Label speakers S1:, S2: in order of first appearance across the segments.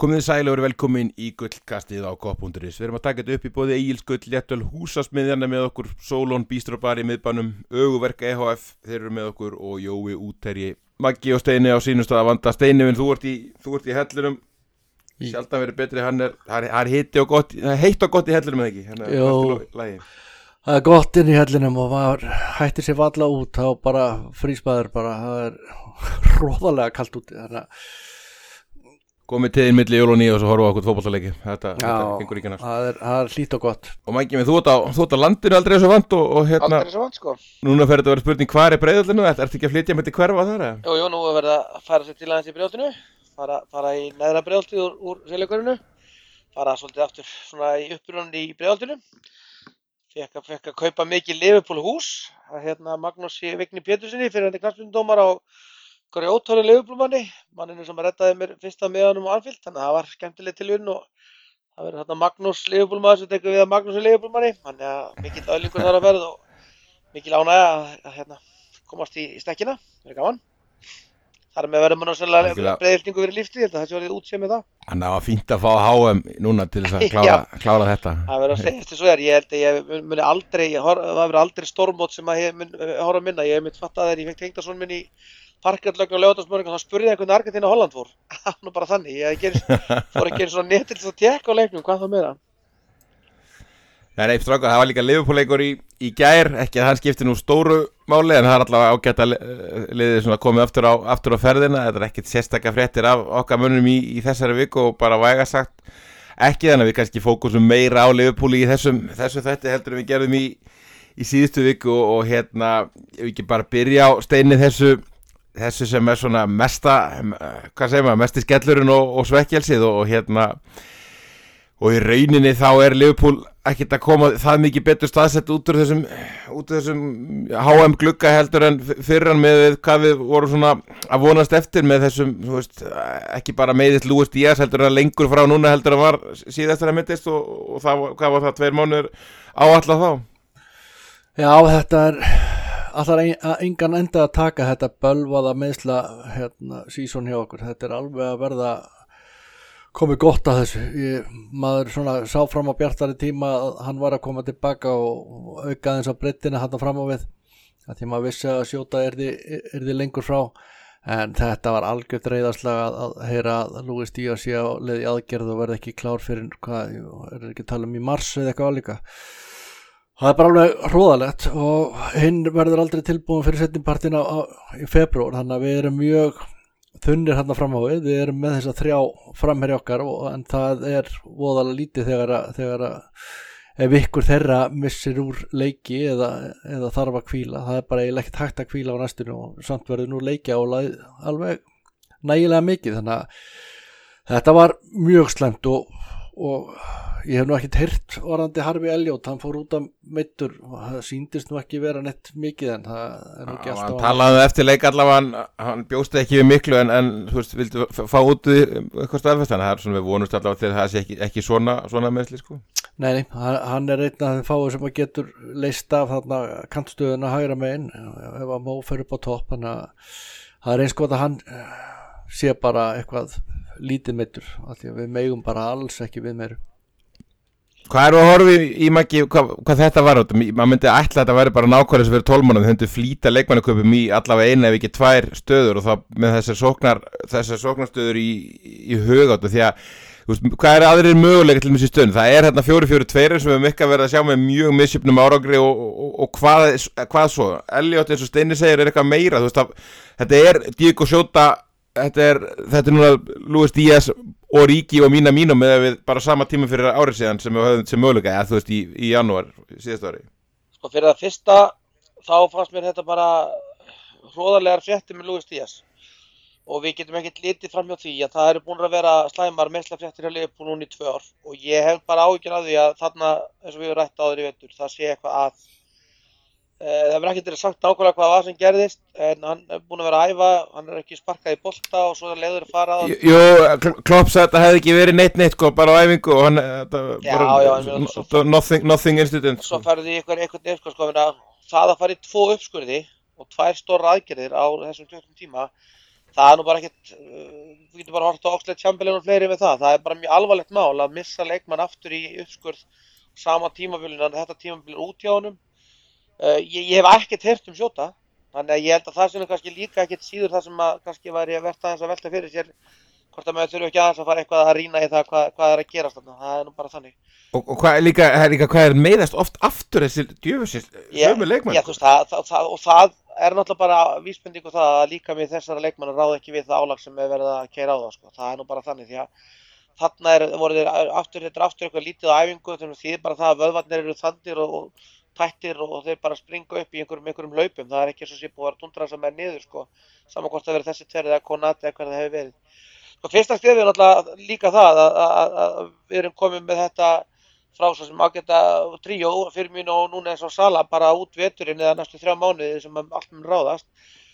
S1: Komið þið sæl og verið velkomin í gullkastið á Kopp.is. Við erum að taka þetta upp í boði Egils Gull, Léttöl, Húsasmiðjana með okkur, Solon, Bístróbar í miðbænum, Öguverk EHF, þeir eru með okkur og Jói Útherji, Maggi og Steini á sínum stað að vanda. Steini, þú ert í hellunum, sjaldan verið betri, það er hitti og gott, það er heitt og gott í hellunum eða ekki?
S2: Jó, það er gott inn í hellunum og maður hættir sér valla út, þá bara frísmaður bara, það er hróðalega kalt úti, þannig að
S1: komið tíðin milli jól og nýja og svo horfa á okkur fótboltaleiki. Þetta gengur ekki næst.
S2: Það er hlýtt og gott.
S1: Og Maggi, þú ert á landinu aldrei þessu vant og hérna.
S3: Aldrei þessu vant, sko.
S1: Núna fer þetta að vera spurning, hvar er Breiðholtinu? Ertu ekki að flytja með til hverfa þar?
S3: Jú, nú er verið að fara sér til aðeins í Breiðholtinu. Fara í neðra Breiðholtið úr Seljakörinu. Fara svolítið aftur svona í uppbrunann í Breiðholtinu. Fekk að kaupa mikið Liverpool hús. Magnús Vigni Pétursinni, fyrrverandi knattspyrnudómara og grjóthörðu Liverpool-manni, manninu sem reddaði mér fyrsta miðanum á Anfield, þannig að það var skemmtileg tilvinn og það verður þarna Magnús Liverpool-maður sem tekur við að Magnúsi Liverpool-manni, þannig að mikill öðlingur þar að verð og mikill ánægja að komast í stekkina, það er gaman. Þar með verður mann á sérlega breiðhyltingu verið lífstíð, ég held að það sé orðið útséð með það.
S1: Þannig að það var fínt að fá HM núna til þess að klára þetta.
S3: Það verður að segja þessi svo ég held að ég muni aldrei, það verður aldrei stórmót sem að ég mun horfa minna, ég hef mitt fattað þegar ég fekk tengdason minn í parkettlögn og Laugardalsmorgun og þá spurði ég hvernig Argentína og Holland fór. Nú bara þannig, fór ekki einu svona netið til að tekka á leiknum, hvað það meira?
S1: Nei, strákar, það var líka Liverpool-leikur í gær, ekki að hann skipti nú stóru máli, en það er allavega ágætt að liðið svona komið aftur á ferðina, þetta er ekkert sérstakka fréttir af okkar mönnum í þessari viku og bara væga sagt ekki, þannig að við kannski fókusum meira á Liverpool í þessu þætti heldur en við gerðum í síðustu viku og ef við ekki bara byrja á Steini þessu sem er svona mesti skellurinn og svekkjelsið og í rauninni þá er Liverpool ekkert að koma það mikið betur staðsett út úr þessum HM glugga heldur en fyrran með hvað við vorum svona að vonast eftir með þessum, þú veist, ekki bara meiðist Luis Díaz heldur en lengur frá núna heldur en var síðast að meiddist og hvað var það 2 mánuður áætlað þá?
S2: Já, þetta er alltaf engan enda að taka þetta bölvaða meiðsla sísón hjá okkur, þetta er alveg að verða komið gott að þessu, maður svona sá fram á bjartari tíma að hann var að koma tilbaka og auka aðeins á breiddina hann fram á við, því maður vissi að skjóta yrði lengur frá, en þetta var algjört reiðarslag að heyra að Luis Díaz sé á leið í aðgerð og verði ekki klár fyrir, er ekki að tala um í mars eða eitthvað álíka. Það er bara alveg hróðalegt og hinn verður aldrei tilbúin fyrir seinnipartinn í febrúar, þannig að við erum mjög þunnir hérna fram á við erum með þessa 3 framherja okkar en það er voðalega lítið þegar ef ykkur þeirra missir úr leiki eða þarf að hvíla, það er bara eiginlega ekkert hægt að hvíla á næstunni og samt verður nú leikja og alveg nægilega mikið, þannig að þetta var mjög slæmt og ég hef nú ekkert heyrt orðandi Harvey Elliott, hann fór út af meiddur og það sýndist nú ekki vera neitt mikið en það er nú ekki alltaf
S1: hann talaði eftir leik allavega, hann bjóst ekki við miklu en þú veist, vildu fá út eitthvað staðfest, þannig að það er svona við vonumst allavega til það sé ekki svona meðsli sko.
S2: Nei, hann er einn af þeim fáið sem að getur leyst af þarna kantstöðuna hægra megin ef að Mó fer upp á topp, þannig að það er eins gott að hann sé bara eitthvað lítið meiddur, af því að við megum bara alls ekki við meiru.
S1: Hvað eru að horfa í Maggi, hvað þetta var? Maður myndi ætla að þetta væri bara nákvæmlega sem fyrir 12 mánuðum, þau myndu flýta leikmannaköpum í allavega 1 ef ekki 2 stöður og þá með þessar sóknarstöður í hugáttu, því að hvað eru aðrir möguleika til þessi stöðun? Það er 4-4-2 sem við höfum eitthvað verið að sjá með mjög misjöfnum árangri og hvað svo? Elliott eins og Steini segir er eitthvað meira, þú veist, þetta er Diego Jota, þetta er núna Luis Díaz og Ríki og Mína með við bara sama tíma fyrir árið síðan sem við höfum sem möguleika, þú veist, í janúar síðast ári.
S3: Sko fyrir það fyrsta þá fannst mér þetta bara hróðalegar fréttir með Luis Díaz og við getum ekkert litið fram hjá því að það eru búin að vera slæmar meiðslafréttir hjá Liverpool núna í 2 ár og ég hef bara áhyggjur af því að þarna, eins og við höfum rætt áður í vetur, það sé eitthvað að það verður ekkert sagt nákvæmlega hvað var sem gerðist en hann er búin að vera að æfa, hann er ekki sparkað í bolta og svo er leiður að fara að
S1: Jú, Klopp sagði að þetta hefði ekki verið neitt sko, bara á æfingu og nothing incident.
S3: Svo ferði í eitthvað það að fara í 2 uppskurði og 2 stóra aðgerðir á þessum 20 tíma það nú bara ekkert, þú getur bara hort á Oxlade Chamberlain og fleiri með það bara mjög alvarlegt mál að missa leikmann aftur í uppskurð sama tímabilinu en þetta tímabil út hjá honum. Ég hef ekkert heyrt Jota, þannig að ég held að það sem kannski líka ekkert síður það sem að kannski væri að verta þess að velta fyrir sér hvort að maður þurfi ekki aðeins að fara eitthvað að rýna í það hvað að gerast þarna, það nú bara þannig.
S1: Og hvað er líka hvað meiðast oft aftur þessi djöfusins sömu leikmann?
S3: Já, þú veist, það náttúrulega bara vísbendingu það að líka með þessara leikmann ráða ekki við það álag sem er verið að keyra á það, sko. Það nú bara þannig því að þarna voru þeir aftur eitthvað lítið á æfingu þannig að því bara það að vöðvarnir eru þandir og tættir og þeir bara springa upp í einhverjum hlaupum, það er ekki svo sé búið að dundra þess að með niður, sko, saman hvort það verið þessi tverið eða Konate eða hvað það hefur verið. Sko, fyrsta skrefið er náttúrulega líka það að við erum komið með þetta frá svo sem ágæta tríó, Firmino og Núñez og Salah bara út veturinn eða næstu 3 mánuði sem allt mun ráðast.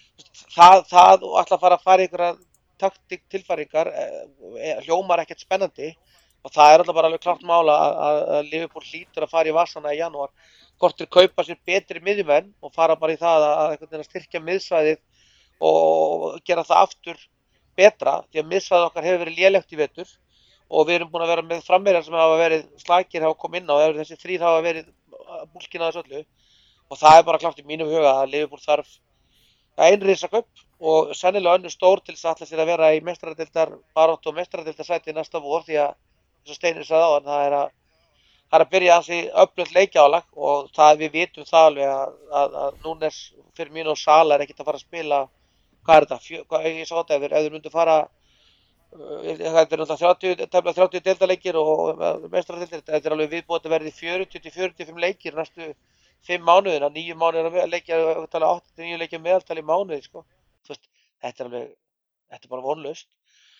S3: Það og ætla að fara einhverja taktík tilfæringar hljómar ekkert spennandi og það er alltaf bara alveg klart mál að Liverpool hlýtur að fara í vassana í janúar. Hvort þeir kaupa sér betri miðjumenn og fara bara í það að styrkja miðsvæðið og gera það aftur betra, því að miðsvæðið okkar hefur verið lélegt í vetur og við erum búin að vera með framherjar sem hafa verið slakir hafa komið inn á og þessi 3 hafa verið búlkinn á þessu öllu og það er bara klart í mínum huga að Liverpool þarf ein risakaup og sennilega önnur stór til þess að ætla sér að vera í meistaradeildar baráttu og meistaradeildarsæti næsta vor því að eins og Steinir sagði áðan það er að byrja ansi öflugt leikjálag og það við vitum það alveg að Núñez, Firmino og Salah er ekkert að fara að spila hvað er þetta? Ég sá þetta ef þeir myndu fara þetta er náttúrulega 30 deildarleikir og meistaradeildir þetta er alveg viðbúið að verði 40-45 leikir næstu 5 mánuðina 9 mánuðina leikir 8-9 leikir meðaltali í mánuði sko. Þetta er bara vonlaust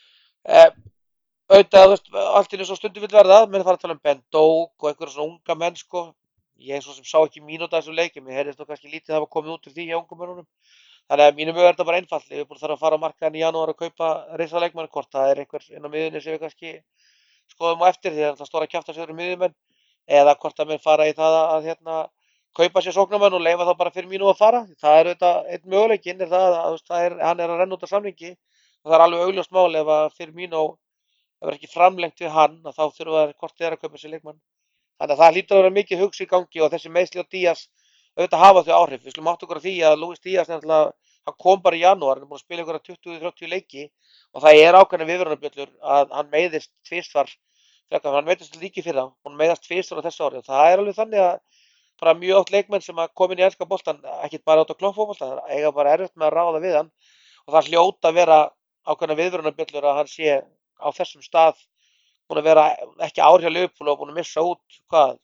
S3: auðvitað, allt í einu svo stundum vill verða, menn fara að tala Ben Doak og einhverja svona unga menn, sko. Ég svo sem sá ekki mínútu af þessum leikjum, ég heyrðist þó kannski lítið hafa komið út úr því hjá ungum mönnunum. Þannig að mínum er þetta bara einfalt, við þarf að fara á markaðinn í janúar að kaupa risa leikmann, hvort það er einhver inn á miðjunni sem við kannski skoðum á eftir, því að það stóra kjafta sér miðjumenn, eða hvort að menn fara í það að kaupa sér sóknarmenn og leyfa þá bara Firmino að fara. Það er auðvitað einn möguleikinn, hann er að renna út af samningi og það er alveg augljóst mál ef að Firmino ef ekki framlengt við hann þá þurfa hvort þeir að kaupa sér leikmann. Þannig að það hlýtur að vera mikið hugsi í gangi og þessi meiðsli á Díaz auðvitað hafa þau áhrif. Við skulum átta okkur á því að Luis Díaz hann kom bara í janúar, hann er búin að spila einhverja 20-30 leiki og það er ákveðnar viðvörunarbjöllur að hann meiðist tvisvar, hann meiðist líki fyrir það, hann meiðast tvisvar á þessu ári og það er alveg þannig að bara mjög oft leikmenn sem að koma inn í enska boltann, ekkert bara át á kloppfótbolta, það eiga bara erfitt með að ráða við hann og það hljóta að vera ákveðnar viðvörunarbjöllur að hann sé á þessum stað búin að vera ekki ár hjá Liverpool og búin að missa út hvað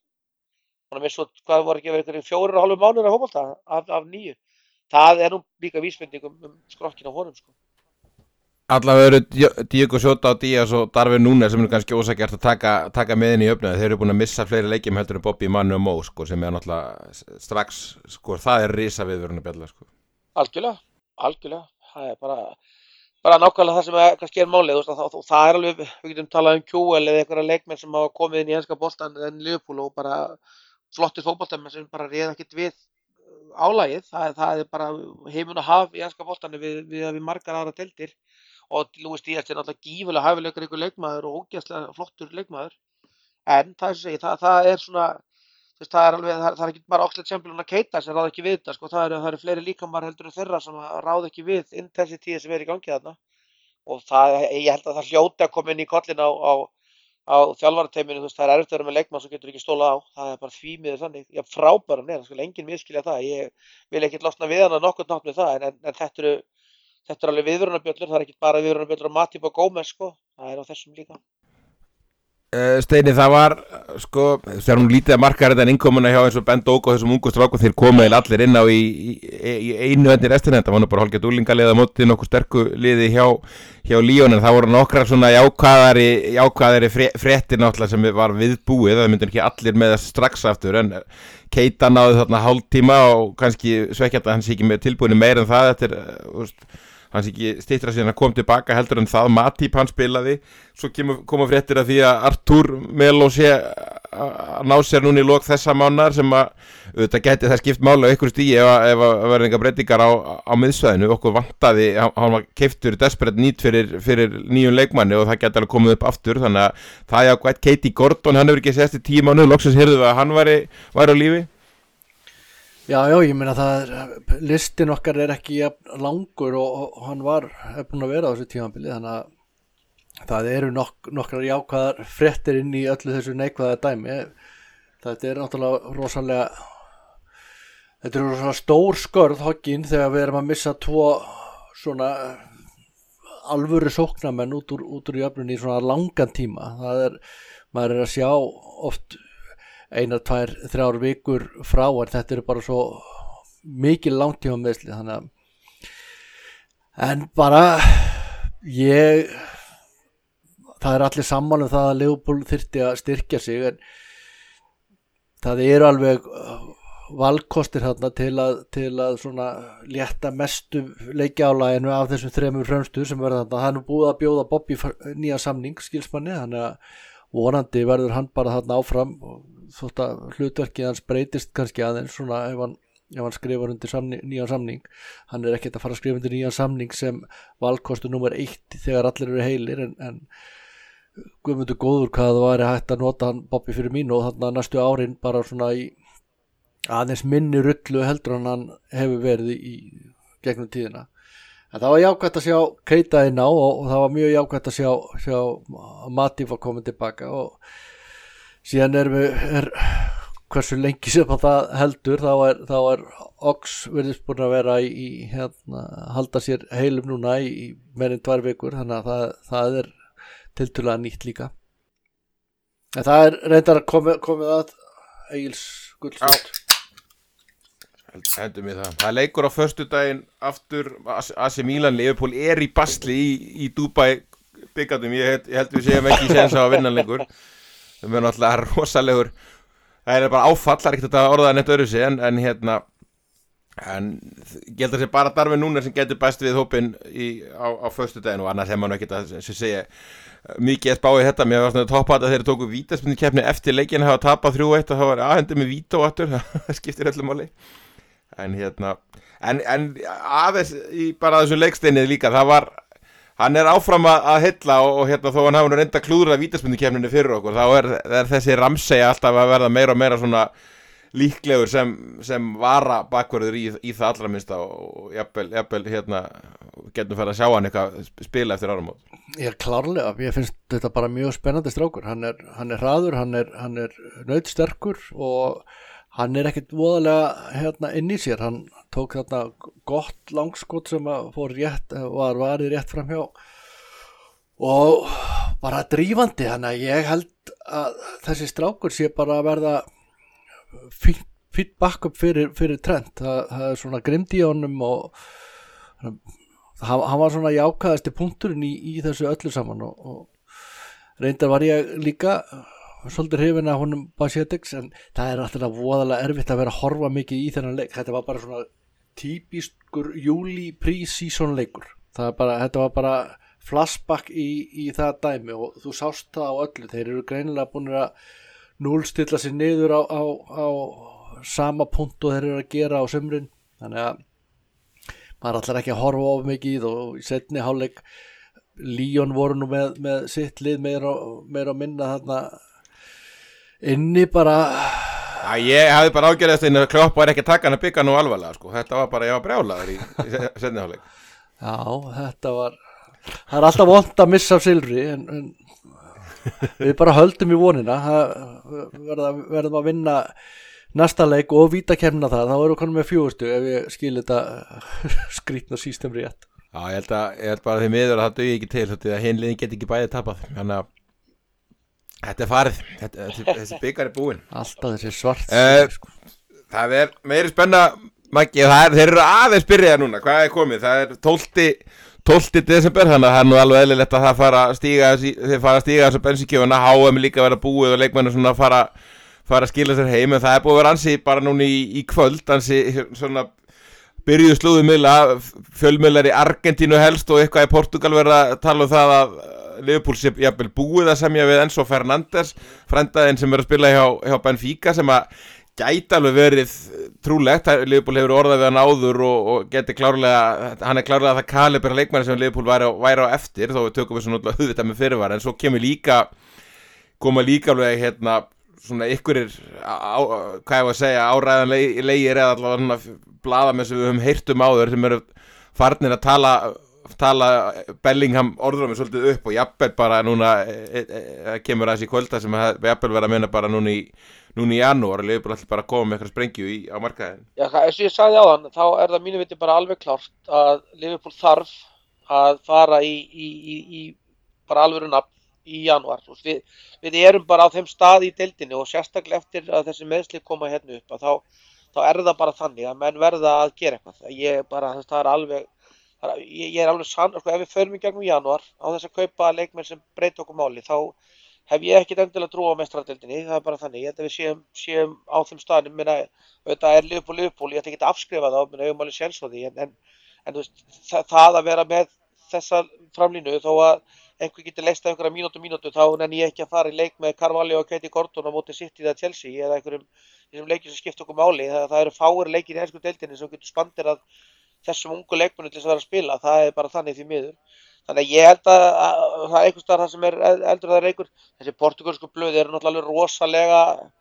S3: voru ekki verið 4,5 mánuðir af fótbolta af 9. Það er nú líka vísbending skrokkin á honum sko.
S1: Allavega eru Diego Jota og Díaz og Darwin Núñez sem eru kannski ósækjart að taka með inn í öfnum. Þeir eru búin að missa fleiri leikjum heldur en Bobby, Manu og Mo sko, sem er náttúrulega strax sko, það er risa viðvörunarbjalla sko.
S3: Algjörlega. Það er bara nákvæmlega það sem kannski er málið og það er alveg, við getum talað um QL eða einhverja leikmenn sem hafa komið inn í enska boltan en Liverpool og bara flottir fótboltamenn sem bara réð ekkert við álagið, það er bara heimun og haf í enska boltanum við margar aðra deildir og Luis Díaz er náttúrulega gífulega hæfileikar ykkur leikmaður og ógeðslega flottur leikmaður en það er svona það er ekki bara Oxlade Chamberlain og Keita sem ráða ekki við þetta sko, það eru fleiri líkamar heldur en þeirra sem ráða ekki við intensity sem er í gangi þarna og ég held að það hljóti að koma inn í kollin á þjálfarateyminu, það er erfitt að vera með leikmann sem getur ekki stólað á, það er bara því miður þannig, já frábæran er, það skal enginn miskilja það, ég vil ekki losna við hann að nokkurn nátt með það, en þetta er alveg viðvörunarbjöllur, það er ekki bara viðvörunarbjöllur á Matip og Gómez sko, það er á þessum líka.
S1: Steini, það var sko, þegar hún lítið að marka þetta innkomuna hjá eins og Ben Doak og þessum ungu strákum þeir komuði allir inn á í einu enn í restina, þetta var nú bara hálfgert úlingaliða mótið nokkuð sterku liði hjá Lyon en það voru nokkrar svona jákvæðari fréttir náttúrulega sem var viðbúið, það myndir ekki allir með þess strax aftur en Keita náði þarna hálftíma og kannski svekkjandi að hann sé ekki með tilbúinu meir en það, þetta er hann sé ekki styttra síðan að koma tilbaka heldur en það Matip hann spilaði svo koma fréttir af því að Artur Melo sé að ná sér núna í lok þessa mánaðar sem að auðvitað gæti það skipt máli á ykkur stíi ef að verða enga breytingar á miðsvæðinu. Okkur vantaði, hann var keyptur desperate need fyrir nýjum leikmanni og það gæti alveg komið upp aftur, þannig að það er ákvæmt Katie Gordon, hann hefur ekki sést í 10 mánuð, loksins heyrðum við að hann væri á lífi.
S2: Já, ég meina listin okkar er ekki langur og hann er búin að vera á þessu tímabili, þannig að það eru nokkrar jákvæðar fréttir inn í öllu þessu neikvæða dæmi. Þetta er náttúrulega rosalega stór skörð hogginn þegar við erum að missa 2 svona alvöru sóknarmenn út úr jöfnunni í svona langan tíma. Maður er að sjá oft 1, 2, 3 vikur frá, en þetta eru bara svo mikil langtíma meðsli, þannig að en bara það er allir sammála það að Liverpool þyrfti að styrkja sig, en það eru alveg valkostir þarna til að svona létta mestu leikjaálaginu af þessum 3 fremstu sem verða þarna. Það er nú búið að bjóða Bobby nýja samning, skilsmanni, þannig að vonandi verður hann bara þarna áfram, þótt að hlutverkið hans breytist kannski aðeins svona ef hann skrifar undir nýjan samning. Hann er ekkert að fara að skrifa undir nýjan samning sem valkostur nummer 1 þegar allir eru heilir, en Guðmundur góður hvað það væri hægt að nota hann Bobby fyrir mínu og þarna næstu árin bara svona í aðeins minni rullu heldur hann hefur verið í gegnum tíðina. En það var jákvæmt að sjá Keita inn á og það var mjög jákvæmt að sjá Matip að koma tilbaka, og síðan er hversu lengi sem það heldur þá er Ox virðist búin að vera í halda sér heilum núna í meira en 2 vikur, þannig að það er tiltölulega nýtt líka. En það er reyndar komið að Egils gullstund.
S1: Hendum við það. Það leikur á föstudaginn aftur, AC Milan Liverpool er í basli í Dubai byggatum. Ég held við séum ekki séns á að vinna lengur. Það er náttúrulega rosalegur. Það er bara áfall, það er ekkert að orða neitt öðru sig, en ég held að sé bara Darwin Núnes sem getur bæst við hópinn á föstudaginn, og annars hefur maður ekkert að segja mikið að spá í þetta. Mér var svona toppað að þeir tóku vítaspyrnukeppni eftir leikinn, hafa tapað 3-1 og það var aðhendur með vító aftur, það skiptir öllu máli. En aðeins í bara þessu leiksteinið líka, hann er áfram að hylla og þó hann hafi reynda að klúðra vítaspyrnukeppninni fyrir okkur, þá er þessi Ramsey alltaf að verða meira og meira svona líklegur sem vara bakvörður í það allra minnsta, og jafnvel getum fara að sjá hann eitthvað spila eftir áramót.
S2: Ég klárlega, ég finnst þetta bara mjög spennandi strákur. Hann er hraður, hann er nautsterkur og hann er ekkert voðalega inn í sér. Hann tók þarna gott langskot sem var varið rétt framhjá og bara drífandi, þannig að ég held að þessi strákur sé bara að verða fýtt backup fyrir Trent. Það er svona grimd í honum og hann var svona jákvæðasti punkturinn í þessu öllu saman, og reyndar var ég líka svolítið hrifinn af honum Bajcetic, en það er alltaf voðalega erfitt að vera að horfa mikið í þennan leik. Þetta var bara svona típiskur júli pre-season leikur. Þetta var bara flashback í það dæmi, og þú sást það á öllu. Þeir eru greinilega búin að núllstilla sér niður á sama punkt og þeir eru að gera á sumrin, þannig að maður ætlar ekki að horfa of mikið í það. Og í seinni hálfleik Lyon voru nú með sitt lið meira og minna þarna inni bara.
S1: Ég hafði bara ágjörðast að Klopp var ekki að taka hann að bygga nú alvarlega, sko. Þetta var bara, ég var brjálaður í seinni hálfleik.
S2: Já, það er alltaf vont að missa af silfri, en við bara höldum í vonina. Verðum að vinna næsta leik og vítakeppnina þá erum við konum með 4 stig ef ég skil þetta skrýtna system rétt.
S1: Já, ég held bara því miður að það dugi ekki til, því að hinn liðin get ekki bæði tapað, þannig að þetta er farið, þessi byggar er búinn.
S2: Alltaf þessi svart
S1: Það er meiri spenna, Maggi, þeir eru aðeins byrjaðir núna. Hvað er komið? Það er 12. desember, þannig að það er nú alveg eðlilegt að það fara að stíga þessu bensinkjöfuna. HM líka vera búið og leikmennir svona fara að skila sér heim, en það er búið að vera ansi bara núna í kvöld, ansi svona byrjuðu slúðumiðla, fjölmiðlar í Argentínu helst og eitthvað í Portugal verða að tala um það að Liverpool sé jafnvel búið að semja við Enzo Fernandes, frændaðinn sem að spila hjá Benfica, sem að gæti alveg verið trúlegt. Liverpool hefur orðað við hann áður og geti klárlega, hann klárlega það kalibra leikmanni sem Liverpool væri á eftir, þó við tökum við svona auðvitað með fyrirvara, en svo koma líka alveg svona ykkurir hvað ég var að segja, áræðanlegir eða allavega blaðamenn sem við höfum heyrt áður, sem eru farnir að tala Bellingham orðrumið svolítið upp, og jafnvel bara núna kemur aðeins í kvölda sem jafnvel verða að minna bara núna í janúar, og Liverpool ætli bara að koma með eitthvað sprengju á markaðin.
S3: Já, eins og ég sagði áðan, þá það mínu viti bara alveg klárt að Liverpool þarf að fara í bara alvöru nafn í janúar. Við erum bara á þeim stað í deildinni, og sérstaklega eftir að þessi meiðsli koma hérna upp, að þá það bara þannig að menn verða að gera eitthvað. Það alveg, ég alveg sann, ef við förum í gegnum janúar á þess að kaupa leikmenn sem breyta okkur máli, þá hef ég ekkit endilega trú á meistaradeildinni. Það bara þannig, ég held að við séum á þeim staðnum. Auðvitað Liverpool, ég ætla ekki að afskrifa það, við höfum alveg séns á því, en það að vera með þessa framlínu, þó að einhver getur leist af einhverja mínútu, þá nenni ég ekki að fara í leik með Carvalho og Katie Gordon á móti City eða Chelsea, eða einhverjum þessum leikjum sem skipta okkur máli. Það eru fáir leikir í ensku deildinni sem getur spanderað þessum ungu leikmönnum til þess að vera að spila. Það bara þannig því miður. Þannig að ég held að það einhvers staðar það sem eldur það reykur. Þessi portugalsku blöð eru náttúrulega rosalega,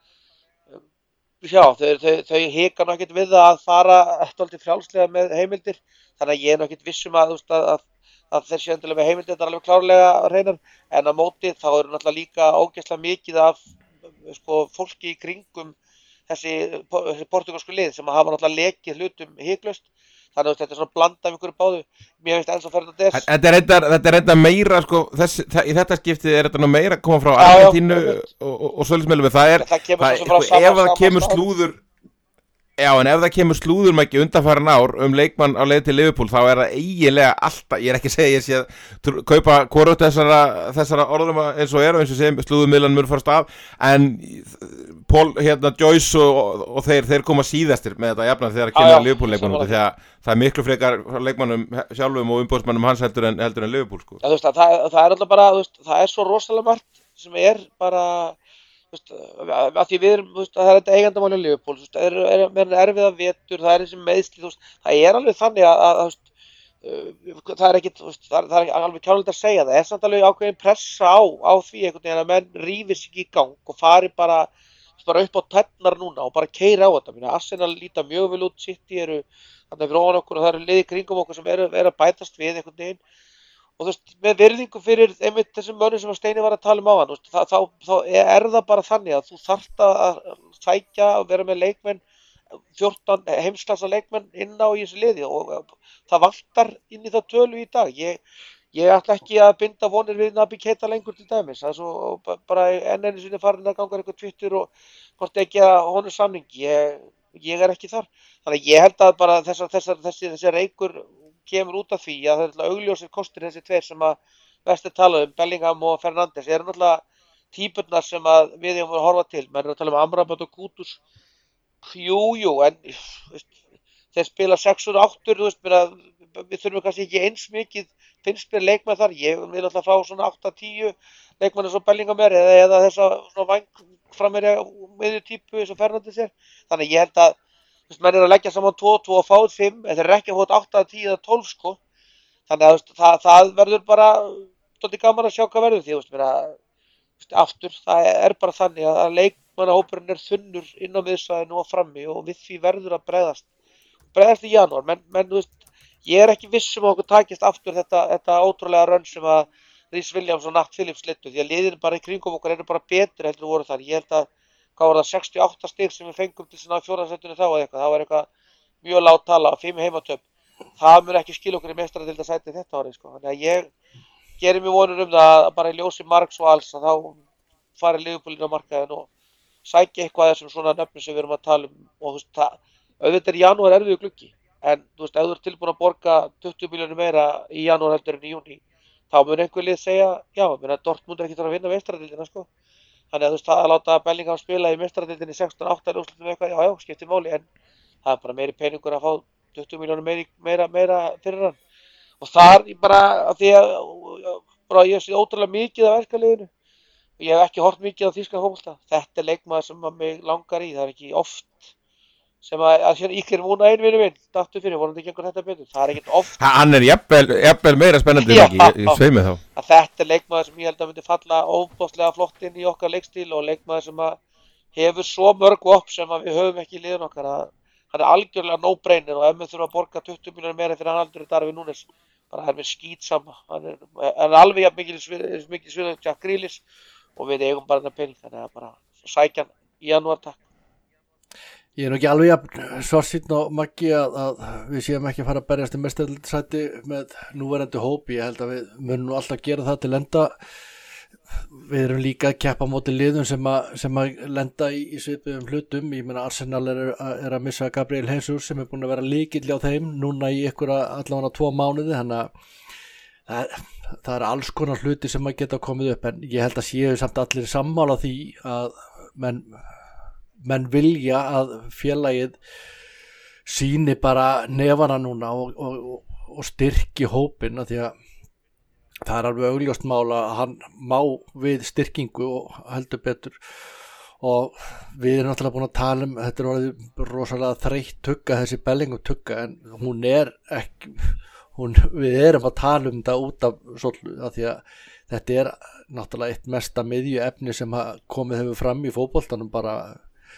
S3: já, þau hika nú ekkert við að fara eftir frjálslega með heimildir. Þannig að ég er nú ekkert vissum að þeir séu endilega með heimildir, þetta alveg klárlega hreinar, en á móti þá eru náttúrulega líka ógeðslega mikið af fólki í kringum þessi portugalsku lið sem hafa náttúrulega lekið hlutum hiklaust. Þannig að þetta svona blanda af ykkur báðu. Mér finnst Enzo Fernandes. Þetta
S1: er reynda meira, í þetta skiptið er þetta nú meira að koma frá Argentínu og svoleiðismeilum. Ef það kemur slúður, já, en ef það kemur slúður ekki undanfarin ár leikmann á leið til Liverpool, þá er það eiginlega alltaf, ég er ekki að segja ég sé að kaupa hvorugt þessara orðum eins og segja slúðurmiðlan mun fara stað, en Paul, Joyce og þeir koma síðastir með þetta jafnan þegar að kynna Liverpool leikmannum, því að það er miklu frekar leikmannum sjálfum og umbóðsmannum hans heldur en Liverpool, sko.
S3: Ja, það er alltaf bara, það er svo rosalega margt sem er bara, að því við erum, það er þetta eigandamáli á Liverpool, það er erfiða vetur, það er þessi meiðsli, það er alveg þannig að það er ekki, það er alveg kjánulegt að segja það, samt alveg ákveðin pressa á því einhvern veginn að menn rífi sig í gang og fari bara upp á tætnar núna og bara keyra á þetta. Arsenal líta mjög vel út, City eru þarna fyrir ofan okkur og það eru liði kringum okkur sem eru að bætast við einhvern veginn. Og með virðingu fyrir einmitt þessum mönnum sem Steini var að tala um áðan, þá er það bara þannig að þú þarft að sækja og vera með leikmenn, 14 heimsklassa leikmenn inn á í þessu liði, og það vantar inn í það tölu í dag. Ég ætla ekki að binda vonir við Naby Keita lengur til dæmis. Það er svo bara enn sinni farin að ganga eitthvað Twitter og hvort ekki að honum samning. Ég er ekki þar. Þannig að ég held að bara þessi reykur kemur út af því að það er augljósir kostir þessi tveir sem að vestir tala Bellingham og Fernandes. Eru náttúrulega típurnar sem að við eigum að horfa til. Menn eru að tala Amrabat og Kudus. Jú, en þeir spila 6 og 8, við þurfum kannski ekki eins mikið finnst mér leikmenn þar. Ég vil alltaf fá svona 8-10 leikmenn eins og Bellingham er, eða þessa svona vængframherja miðjutípu eins og Fernandes er. Þannig að ég held að menn eru að leggja saman 2 og fá 5, en þeir eru ekki að fá 8, 10 eða 12 sko. Þannig að það verður bara svolítið gaman að sjá hvað verður því, aftur, það er bara þannig að leikmannahópurinn er þunnur inn á miðsvæðinu og frammi, og við því verður að bregðast í janúar. Menn ég er ekki viss um að okkur takist aftur þetta ótrúlega rönn sem að Rhys Williams og Nat Phillips leiddu, því að liðin bara í kringum okkur eru bara betur heldur voru þar. Ég held að hvað var það 68 stig sem við fengum til svona 4. sætinu þá eða eitthvað, það var eitthvað mjög lág tala, 5 heimatöp. Það mun ekki skila okkur í meistaradeildarsæti þetta árið sko. Þannig að ég gerir mér vonur um það að bara í ljósi margs og alls að þá fari Liverpool inn á markaðinn og sækja eitthvað þessum svona nöfnum sem við erum að tala um, og auðvitað í janúar erfiður gluggi, en ef þú ert tilbúin að borga 20 milljónir meira í janúar heldur en í júní, þá mun einhver lið segja, já, Dortmund er ekki þarf að vinna meistaradeildina sko. Þannig að það að láta Bellingham spila í meistaradeildinni 16-8 úrslitum eitthvað, já, skiptir máli, en það er bara meiri peningur að fá 20 milljónir meira fyrir hann. Og þar bara, af því að bara ég sé ótrúlega mikið af enska liðinu. Ég hef ekki hort mikið á þýskan fótbolta. Þetta leikmaður sem að mig langar í, það ekki oft sem að hérna Íker Múna einvinnu minn dattu fyrir, vonandi gengur þetta betur. Það ekkert oft
S1: Hann jafnvel meira spennandi
S3: Já.
S1: ekki, ég svei mig þá.
S3: að þetta leikmaður sem ég held að myndi falla óbáslega flott inn í okkar leikstíl og leikmaður sem að hefur svo mörg vopn sem að við höfum ekki í liðinu okkar að hann algjörlega no-brainer og ef við þurfum að borga 20 milljónir meira fyrir hann aldur en Darwin Núñez, bara hann er skítsama. Hann er alveg jafn mikil sviður Jack Grealish og við eigum bara þennan pening, þannig að bara sækja hann í janúar takk.
S2: Ég er nú ekki alveg jafn svartsýnn á Maggi að við séum ekki að fara að berjast í meistaradeildarsæti með núverandi hóp. Ég held að við munum nú alltaf gera það til enda. Við erum líka að keppa á móti liðum sem að lenda í svipuðum hlutum. Ég meina Arsenal er að missa Gabriel Jesus sem er búin að vera lykill á þeim núna í allavega 2 mánuði, þannig að það er alls konar hluti sem að geta komið upp, en ég held að séu samt allir sammála því að menn vilja að félagið sýni bara nefana núna og styrki hópinn, af því að það er alveg augljóst mál að hann má við styrkingu og heldur betur, og við erum náttúrulega búin að tala um þetta er orðið rosalega þreytt tugga, þessi Bellingham tugga, en hún er ekki við erum að tala um þetta út af svolítið, af því að þetta er náttúrulega eitt mesta miðju efni sem komið hefur fram í fótboltanum bara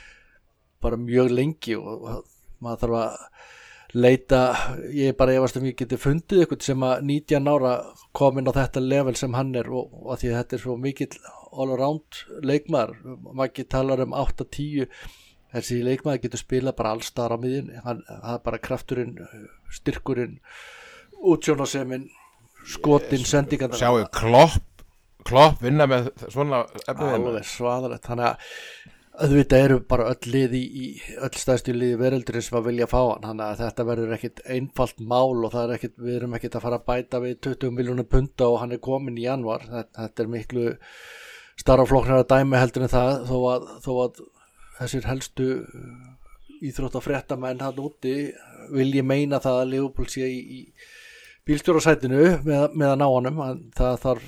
S2: mjög lengi, og maður þarf að leita, ég bara efast ég geti fundið eitthvað sem að 19 ára komin á þetta level sem hann er, og að því að þetta er svo mikill all around leikmaður. Maggi talar um 8-10, þessi leikmaður getur spilað bara alls staðar á miðjunni, það er bara krafturinn, styrkurinn, útsjónarsemin, skotinn, sendingarnar.
S1: Sjáu Klopp vinna með svona efnið.
S2: Alveg svaðalegt, þannig að auðvitað eru bara öll lið í öll stærstu liði veröldurinn sem að vilja fá hann, þannig að þetta verður ekkit einfalt mál, og það er ekkit, við erum ekkit að fara að bæta við 20 milljónir punda og hann er komin í janúar. Þetta er miklu starra flóknara dæmi heldur en það, þó að þessir helstu íþróttafréttamenn hann úti vilji meina það að Liverpool sé í bílstjórasætinu með að ná honum. Það þarf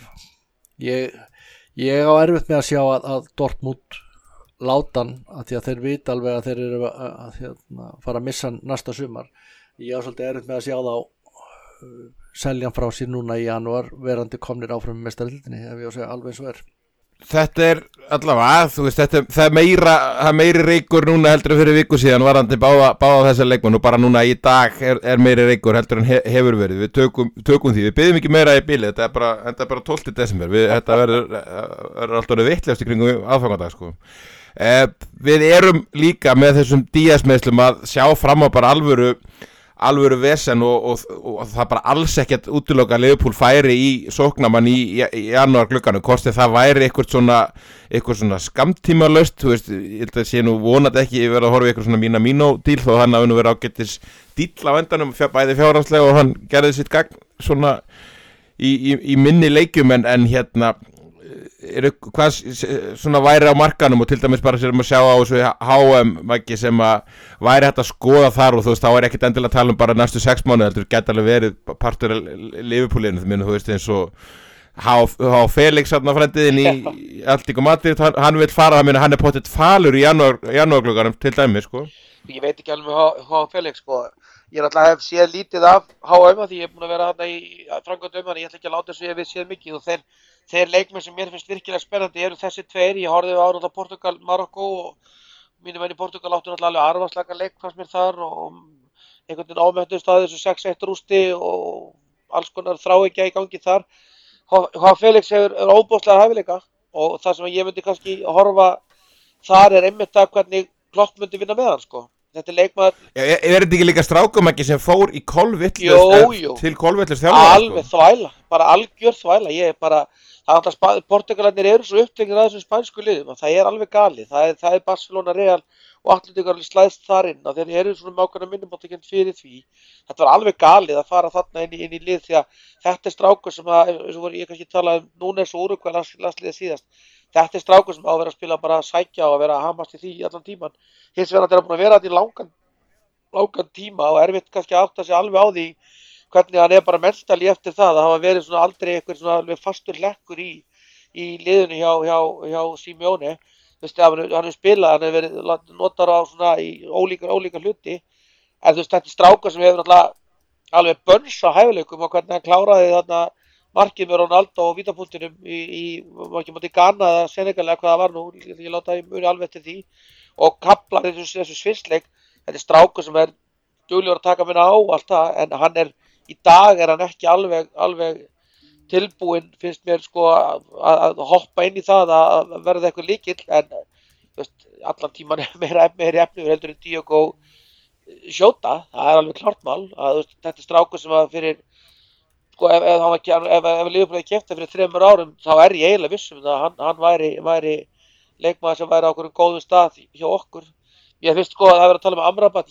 S2: ég á erfitt með að sjá að Dortmund látan, að því að þeir vita alveg að þeir eru að fara að missa næsta sumar. Ég á svolítið erfitt með að sjá þá selja hann frá sér núna í janúar verandi komnir áfram með meistaradeildinni, ef ég á að segja alveg eins og er.
S1: Þetta er allavega, þú veist, það er meiri reykur núna heldur en fyrir viku síðan varandi báða þessar leikmenn, og bara núna í dag er meiri reykur heldur en hefur verið. Við tökum því, við biðum ekki meira í bíli, þetta er bara 12. desember, þetta verður alltaf vitlegast í kringum aðfangadag, sko. Við erum líka með þessum Díaz-meiðslum að sjá fram á bara alvöru vesen, og það bara alls ekkert útiloka að Liverpool færi í sóknamann í janúar glugganum, hvort það væri eitthvað svona skammtímalaust, þú veist, ég held að sé nú vonandi ekki verið að horfa eitthvað svona Minamino díl, þó hann hafi nú verið ágætis díl á endanum, bæði fjárhagslega, og hann gerði sitt gagn svona í minni leikjum, en hérna hvað svona væri á markanum, og til dæmis bara sem að sjá á þessu HM Maggi sem að væri hægt að skoða þar, og þú veist, þá er ekkert endilega að tala um bara næstu 6 mánuði, heldur geta alveg verið partur af Liverpoolinu, þú veist, eins og H. Felix frendiðin í Atlético Madrid, hann vil fara, hann er pottet falur í janúarglugganum til dæmis, sko.
S3: Ég veit ekki alveg með H. Felix, sko. Ég er alltaf hef séð lítið af HM því ég er búin að vera þarna í framkvæmdum, þannig ég ætla ekki að láta þessu ég við séð mikið, og þeir leikmenn sem mér finnst virkilega spennandi eru þessi tveir. Ég horfði á náttúrulega Portugal, Marokko, og mínir menn í Portugal áttu náttúrulega alveg arfaslaka leik fannst mér þar, og einhvern veginn ámættust að þessu 6-1 rústi og alls konar þráhyggja í gangi þar. H. Felix er óbóðslega hæfileika, og það sem ég myndi kannski horfa þar er einmitt að hvernig Klopp myndi vinna með hann, sko. Þetta er leikmaður.
S1: Er þetta ekki líka strákumæki sem fór í kolvillust til kolvillust þjálfara?
S3: Alveg þvæla, bara algjör þvæla. Ég er bara, það er Portugalarnir eru svo uppteknir að þessum spænsku liðum að það er alveg galið. Það er Barcelona, Real og Atlético slæðst þar inn, og þeir eru svona með ákveðna minnumáttekend fyrir því. Þetta var alveg galið að fara þarna inn í lið, því að þetta er strákur sem að, eins og ég kannski tala um Núñez og Uruguay landsliðið síðast. Þetta er strákur sem á að vera að spila bara að sækja og að vera að hamast í því allan tíman. Hins vegar þeir eru búin að vera þetta í langan tíma, og erfitt kannski að átta sig alveg á því hvernig hann bara mentali eftir það að hafa verið svona aldrei eitthvað svona alveg fastur hlekkur í liðinu hjá Simeone. Hann hefur spilað, hann hefur verið notar á svona í ólíka hluti, en þetta er strákar sem hefur alveg bönns á hæfileikum og hvernig hann kláraði þarna markið með Ronaldo og vítapunktinum var ekki móti Ghana eða Senegal eða hvað það var nú, ég láta ég muni alveg eftir því, og kaplar þessu svinsleik. Þetta er strákur sem duglegur að taka minna á allt það, en í dag er hann ekki alveg tilbúinn, finnst mér sko að hoppa inn í það að verða eitthvað líkill, en allan tíman meira efni heldur en Diogo Jota, það er alveg klart mál að þetta er strákur sem að fyrir sko ef Liverpool hefði keypt það fyrir 3 árum, þá er ég eiginlega viss um það hann væri leikmaður sem væri á okkur góðum stað hjá okkur. Ég finnst sko að það verið að tala um Amrabat,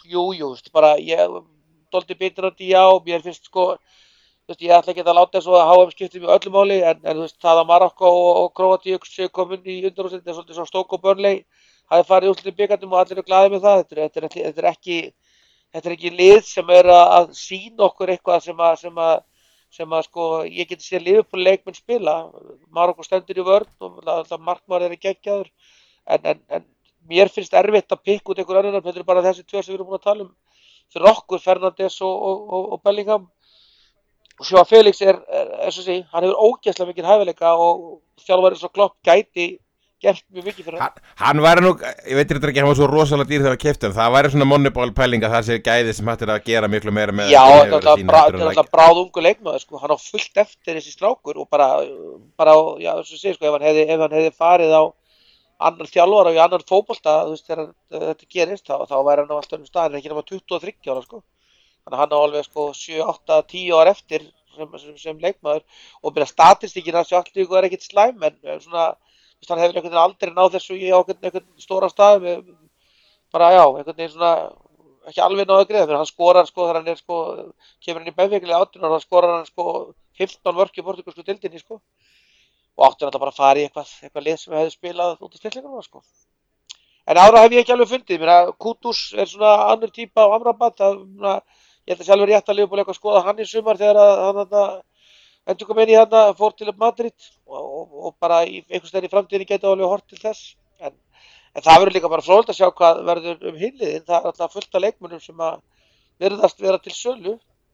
S3: ég doldi bitur á Díá, mér finnst sko ég ætla ekki að láta þess að HM skiptir mjög öllu máli, en það að Marokko og Króatíu séu komin í undanúrslit er svolítið svo Stoke og Burnley hafi farið í úrslitin bikarnum og allir glaðir með það. Þetta er ekki lið sem að sýna okkur eitthvað sem að sko ég geti séð Liverpool leikmenn spila. Marokko stendur í vörn og alltaf markmaður geggjaður, en mér finnst erfitt að pikka út einhver annan. Þetta er bara þessi 2 sem við erum búin að tala um fyrir okkur, Fernandes og Bellingham. Og sjá að Felix eins og sé, hann hefur ógeðslega mikið hæfileika og þjálfarinn svo Klopp gæti gert mjög mikið fyrir hann.
S1: Hann væri nú, ég veit ekki, hann var svo rosalega dýr þegar að keypti hann, það væri svona moneyball pæling að það sé gæði sem hættir að gera miklu meira með.
S3: Já, þetta er alltaf bráð ungu leikmaður, sko, hann á fullt eftir þessi strákur og bara, já, þess að segja, sko, ef hann hefði farið á annar þjálfara og í annar fótbolta, þegar þetta gerist, þá væri hann á alltaf stað, en ekki nema 23 ára, sko. Þannig að hann á alveg sko 7, 8, 10 ár eftir sem leikmaður og byrja statistíkin að sjálf er ekkert slæm, en svona hann hefur einhvern veginn aldrei náð þessu í einhvern stóra stað bara einhvern veginn svona ekki alveg náðu að greiða, fyrir hann skorar sko þegar hann sko kemur inn í Benfica 18 ára, þá skorar hann sko 15 mörk í portugalsku deildinni sko og áttur alltaf bara að fara í eitthvað lið sem hefði spilað út af stillingunum sko. En aðra hef ég ekki alveg fundið, Kudus svona annar típa á Amrabat, ég held að sjálfur rétt að Liverpool eitthvað skoða hann í sumar þegar hann endur kom inn í fór til Madrid og bara í einhvers veginn í framtíðinni geti alveg hort til þess, en það verður líka bara fróðlegt að sjá hvað verður hinliðin. Það er alltaf fullt af leikmönnum sem að virðast vera til sölu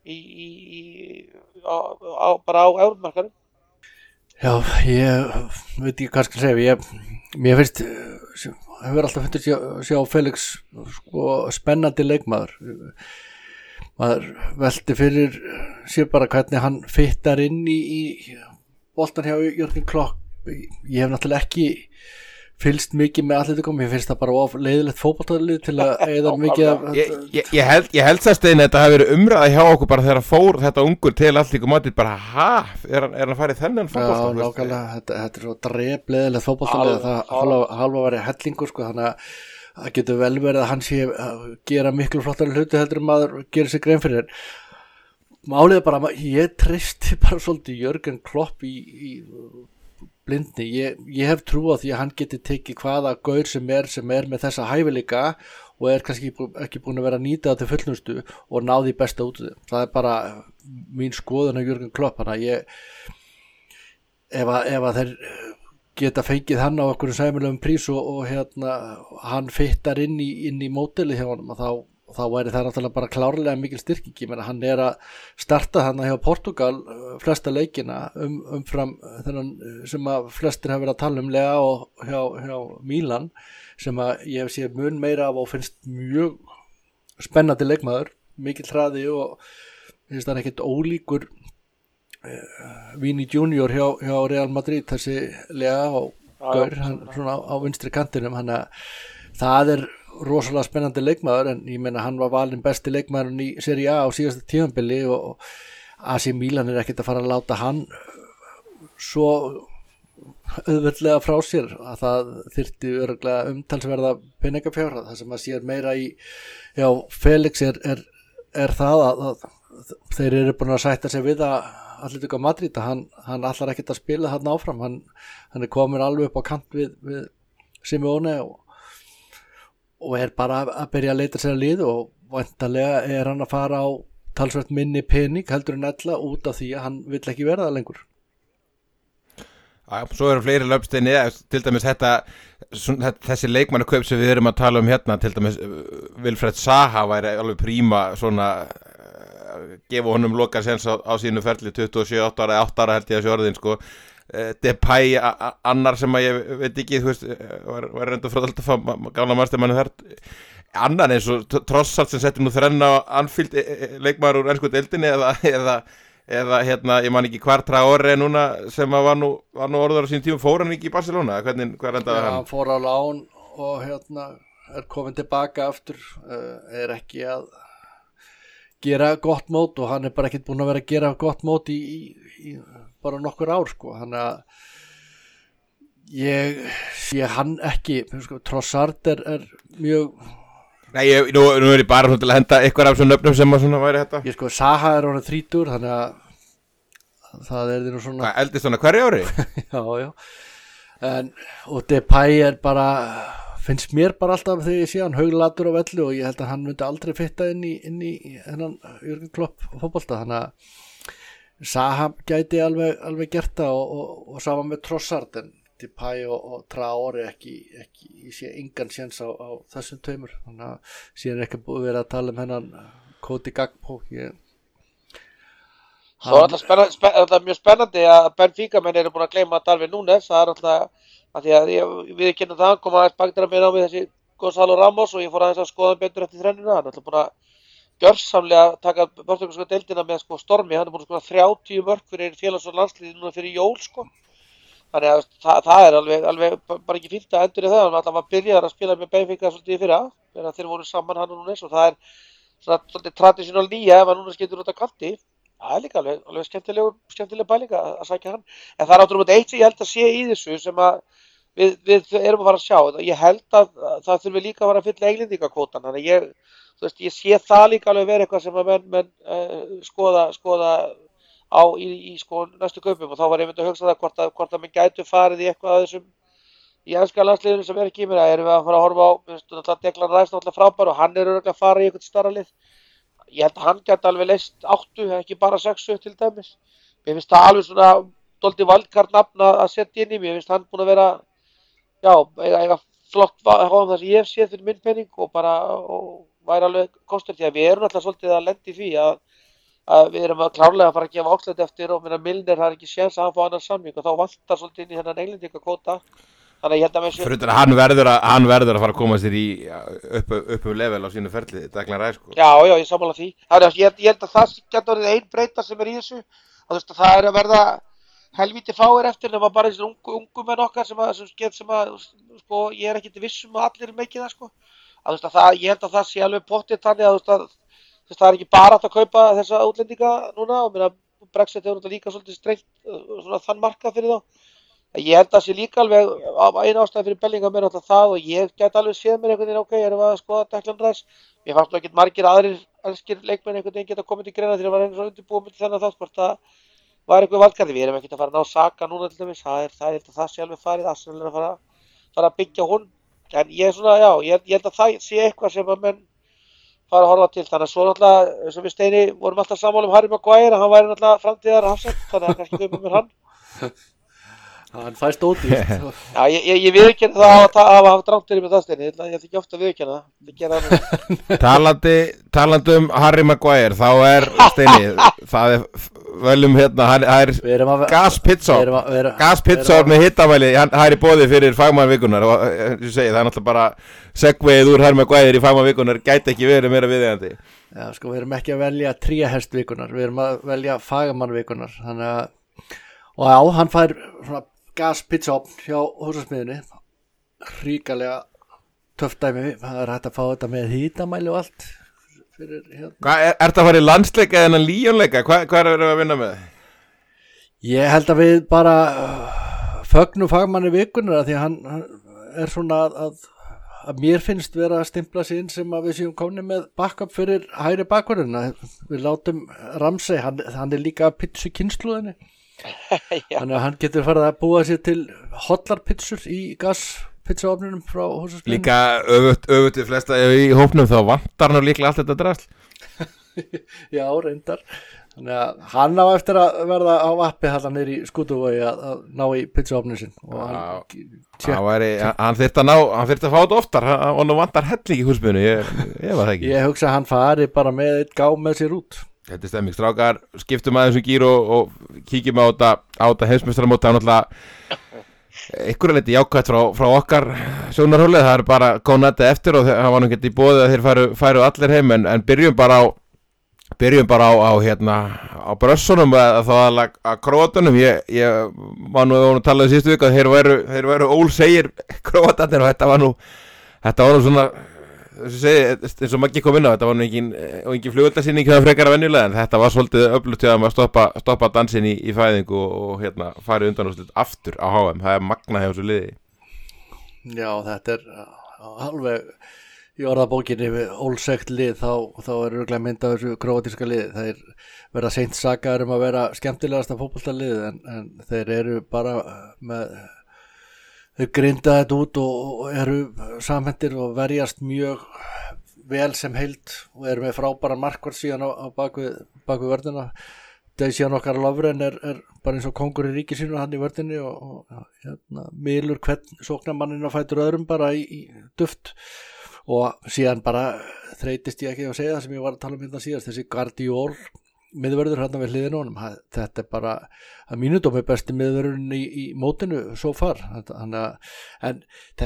S3: bara á Evrópumarkaðnum.
S2: Já, ég veit ekki hvað skal segja, mér finnst hefur alltaf fundið sjá Felix sko spennandi leikmaður. Maður velti fyrir sér bara hvernig hann fittar inn í boltan hjá Jürgen Klopp. Ég hef náttúrulega ekki fylgst mikið með Atletico, mér finnst það bara of leiðilegt fótboltalið til að eyða mikið af...
S1: Ég held það Steini, þetta hafi verið umræða hjá okkur bara þegar fór þetta ungur til Atletico Madrid, bara er hann farið þennan fótbolta?
S2: Já, nákvæmlega, þetta er svo drepleiðilegt fótboltalið, það halva var í hellingur sko, þannig að það getur vel verið að hann sé að gera miklu flottari hluti heldur maður gerir sig grein fyrir. Málið er bara að ég treysti bara svolítið Jürgen Klopp í blindni. Ég hef trú á því að hann geti tekið hvaða gaur sem er með þessa hæfileika og er kannski ekki búin að vera að nýta það til fullnustu og ná því besta út af því. Það er bara mín skoðun á Jürgen Klopp, þannig að ef að þeir geta fengið hann á okkur sæmilegum prís og hann fittar inn í mótili hjá honum, þá væri það náttúrulega bara klárlega mikil styrking. Ég meina, hann er að starta hann hjá Portugal flesta leikina umfram þennan sem að flestir hafa verið að tala um Lea og hjá Milan, sem að ég hef séð mun meira af og finnst mjög spennandi leikmaður, mikil hraði og finnst hann ekkert ólíkur Vini Junior hjá Real Madrid, þessi Lea og gaur, hann svona á vinstri kantinum, hann að það er rosalega spennandi leikmaður, en ég meina hann var valinn besti leikmaðurinn í Serie A á síðasta tímabili og AC Milan er ekkert að fara að láta hann svo auðveldlega frá sér að það þyrfti örugglega umtalsverða peningafjárhæð. Það sem að sér meira í Felix er það að þeir eru búin að sætta sig við að Atletico Madrid, hann allar ekkert að spila hann áfram, hann er komin alveg upp á kant við Simeone og er bara að byrja að leita sér að lið og væntanlega er hann að fara á talsvert minni pening heldur en ella út af því að hann vill ekki verða lengur.
S1: Svo eru fleiri löpsteini, til dæmis þessi leikmannakaup sem við erum að tala um hérna, til dæmis Wilfred Zaha væri alveg príma svona gefa honum loka sens á sínu ferli 27 ára, 8 ára held ég að sé orðin sko. Depay annar sem að ég veit ekki, þú veist, var reynda frátt að fá gamla mannstemannu þar. Annar eins og Trossard sem settir nú þrenna á Anfield leikmaður úr ensku deildinni eða hérna, ég man ekki hvar Traoré núna sem að var nú orður á sín tíma, fór hann ekki í Barcelona? Hvað endaði hann?
S2: Hann fór á lán og hérna er komin tilbaka aftur, er ekki að gera gott mót og hann er bara ekkert búin að vera að gera gott mót í bara nokkur ár sko, hann að ég sé hann ekki, sko, Trossard er mjög.
S1: Nei, nú er ég bara til að henda eitthvað af þessum nöfnum sem að svona væri þetta.
S2: Ég sko, Zaha er orðinn 30, þannig að það er því nú svona.
S1: Hvað, eldist svona hverju ári?
S2: Já. Og Depay er bara, finnst mér bara alltaf þegar ég sé hann hauglatur á velli og ég held að hann myndi aldrei fitta inn í hennan Jürgen Klopp fótbolta, þannig að Zaha gæti alveg gert það og saman með Trossard, en Depay og Traoré ekki sé engan séns á þessum tveimur, þannig að síðan ekki búið verið að tala um hennan Cody Gakpo.
S3: Svo er alltaf mjög spennandi að Benfica menn eru búin að gleyma Darwin Núñez, það er alltaf að því að við kynum það, koma aðeins bakdara meira á mig þessi Gonzalo Ramos og ég fór aðeins að skoða betur eftir þrennuna, hann er alltaf búin að gjörsamlega taka portugalska deildina með sko stormi, hann er búin að skora 30 mörk fyrir félags- og landsliðið núna fyrir jól sko. Þannig að það er alveg bara ekki fínt að endur í það, hann alltaf var byrjaðar að spila með Benfica svolítið í fyrra, þegar þeir voru saman hann og Núñez og það er svona svolítið tradisjonal nýja ef hann Núñez getur út af kanti, það er líka alveg skemmtileg pæling að sækja hann, en það er náttúrulega eitt sem ég held að sé í þessu sem að við erum að fara að sjá, ég held að það þurfi líka að fara að fylla englendingakvótan, þannig að ég sé það líka alveg verið eitthvað sem að menn skoða á í sko næstu kaupum og þá var ég myndi að hugsa það hvort að menn gætu farið í eitthvað af þessum í enska landsliðinu sem er ekki í mér, erum við að fara að horfa á náttúrulega Declan Rice náttúrulega frábær og hann örugglega að fara í eitthvað starra lið. Ég held að hann gæti alveg leyst 8, ekki bara 6 til dæmis. Mér finnst það alveg svona dálítið wildcard nafn að setja inn í, mér finnst hann búin að vera eiga flott háum það sem ég hef séð fyrir minn penning og væri alveg kostur því að við erum alltaf svolítið að lenda í því að við erum að klárlega að fara að gefa Oxlade eftir og Milner það er ekki séns að hann fá annan samning og þá vantar svolítið inn í hennan englendingakvóta. Þannig að ég held að
S1: fyrir hann verður að fara að koma sér í upp level á sínu ferli, Declan Rice sko.
S3: Já, ég sammála því. Þannig að ég held að það getur orðið ein breyta sem er í þessu. Að það er að verða helvíti fáir eftir nema bara þessir ungu menn okkar sem sko ég er ekkert viss að allir meikið það sko. Að ég held að það sé alveg pottið þannig að það er ekki bara að kaupa þessa útlendinga núna og Brexit hefur líka svolítið strengt svona þann markað fyrir þá. Ég held að það sé líka alveg eina ástæði fyrir Bellingham er alltaf það og ég get alveg séð mér einhvern veginn erum við að skoða Declan Rice. Mér fannst ekki margir aðrir elskir leikmenn einhvern veginn geta komið til greina þegar það var einhvern undirbúið með þennan það hvort það var eitthvað valkarði. Við erum ekkert að fara að ná Saka núna til dæmis, það sé alveg farið, Arsenal er að fara að byggja hún. En ég held að það sé eitthvað sem að menn fara að horfa til, þannig að svo náttúrulega sem við Steini vorum alltaf sammála Harry Maguire, hann væri náttúrulega framtíðar hafsend, þannig að kannski kaupum við hann.
S2: Hann fæst ódýrt.
S3: Já, ég viðurkenni það að hafa dráttur með það Steini, ég ætla ekki ofta að viðurkenna
S1: það. Talandi Harry Maguire, þá er Steini, það er veljum hérna, það er gaspizza með hittavæli, það er í boði fyrir fagmannvikunar og ég segi, það er náttúrulega bara segveið úr Harry Maguire í fagmannvikunar gæti ekki verið meira viðeigandi.
S2: Já, sko, við erum ekki að velja tréhestvikunar, við erum að velja fagmannvikunar, þannig að og já, hann fær svona gaspizza hjá húsasmiðinni, ríkalega töff dæmi, það er hægt að fá þetta með hitamæli og allt fyrir hérna.
S1: Hvað, er það að fara í landsleika eða Líonleika? Hvað er að vinna með?
S2: Ég held að við bara fögnum fagmanni vikunar því að hann er svona að mér finnst vera að stimpla sig inn sem að við séum komni með backup fyrir hægri bakvörðina. Við látum Ramsey, hann er líka pizzu kynsluðinni. Þannig að hann getur farið að búa sér til hotlar pizzur í gaspizzaofnunum frá húsaspilinu.
S1: Líka öfugt við flesta í hópnum þá vantar hann líklega allt þetta drasl.
S2: Já, reyndar. Þannig að hann á eftir að verða á appi hann niður í Skútuvogi að ná í pizzaofnin sinn og
S1: hann þyrfti að fá þetta oftar og nú vantar helling í húsbyrnu ég var það ekki.
S2: Ég hugsa að hann fari bara með eitt gá með sér út.
S1: Þetta stemming, strákar, skiptum aðeins gír og kíkjum á þetta heimsmeistaramót. Það er náttúrulega einhverja leiti jákvætt frá okkar sjónarhóli, það er bara góð nætti eftir og það var nú ekki í boði að þeir færu allir heim en byrjum bara á brössunum að Króatunum. Ég var nú að tala síðustu viku að þeir væru ólsegir Króatarnir og þetta var nú svona eins og Maggi kom inn á, þetta var nú engin flugveldasýning það frekar að venjulega, en þetta var svolítið öflugt til að maður stoppa dansin í fæðingu og farið undanúrslit aftur á HM. Það er magnað hjá þessu liði.
S2: Já, þetta er alveg í orðabókinni við ólsegt lið þá er örugglega mynd af þessu króatíska lið. Þeir verða seint sakaðir að vera skemmtilegasta fótboltalið en þeir eru bara þeir grinda þetta út og eru samhentir og verjast mjög vel sem heild og eru með frábæra markvörð síðan á bakvið vörðina. Síðan okkar Lovren er bara eins og kongur í ríki sínu hann í vörðinni og mylur hvern sóknarmanninn á fætur öðrum bara í duft. Og síðan bara þreytist ég ekki að segja það sem ég var að tala hérna síðast, þessi Guardiol miðvörður hérna við hliðinu honum, þetta er bara að mínu dómi besti miðvörðurinn í mótinu so far, en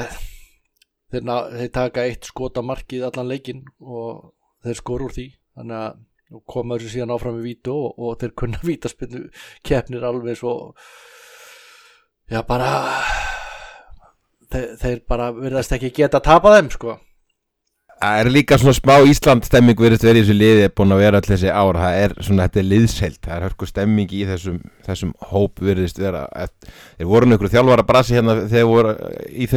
S2: þeir taka eitt skot á markið allan leikinn og þeir skora úr því, þannig að koma þessu síðan áfram í vítu og þeir kunna vítaspinnu keppnir alveg svo bara þeir bara virðast ekki geta tapað þeim sko.
S1: Það er líka svona smá Ísland stemming virðist verið í þessu liði búin að vera allir þessi ár. Það er svona, þetta er liðsheild, það er hörku stemming í þessum hóp virðist vera. Þeir voru einhverju þjálfara brasi hérna þegar voru í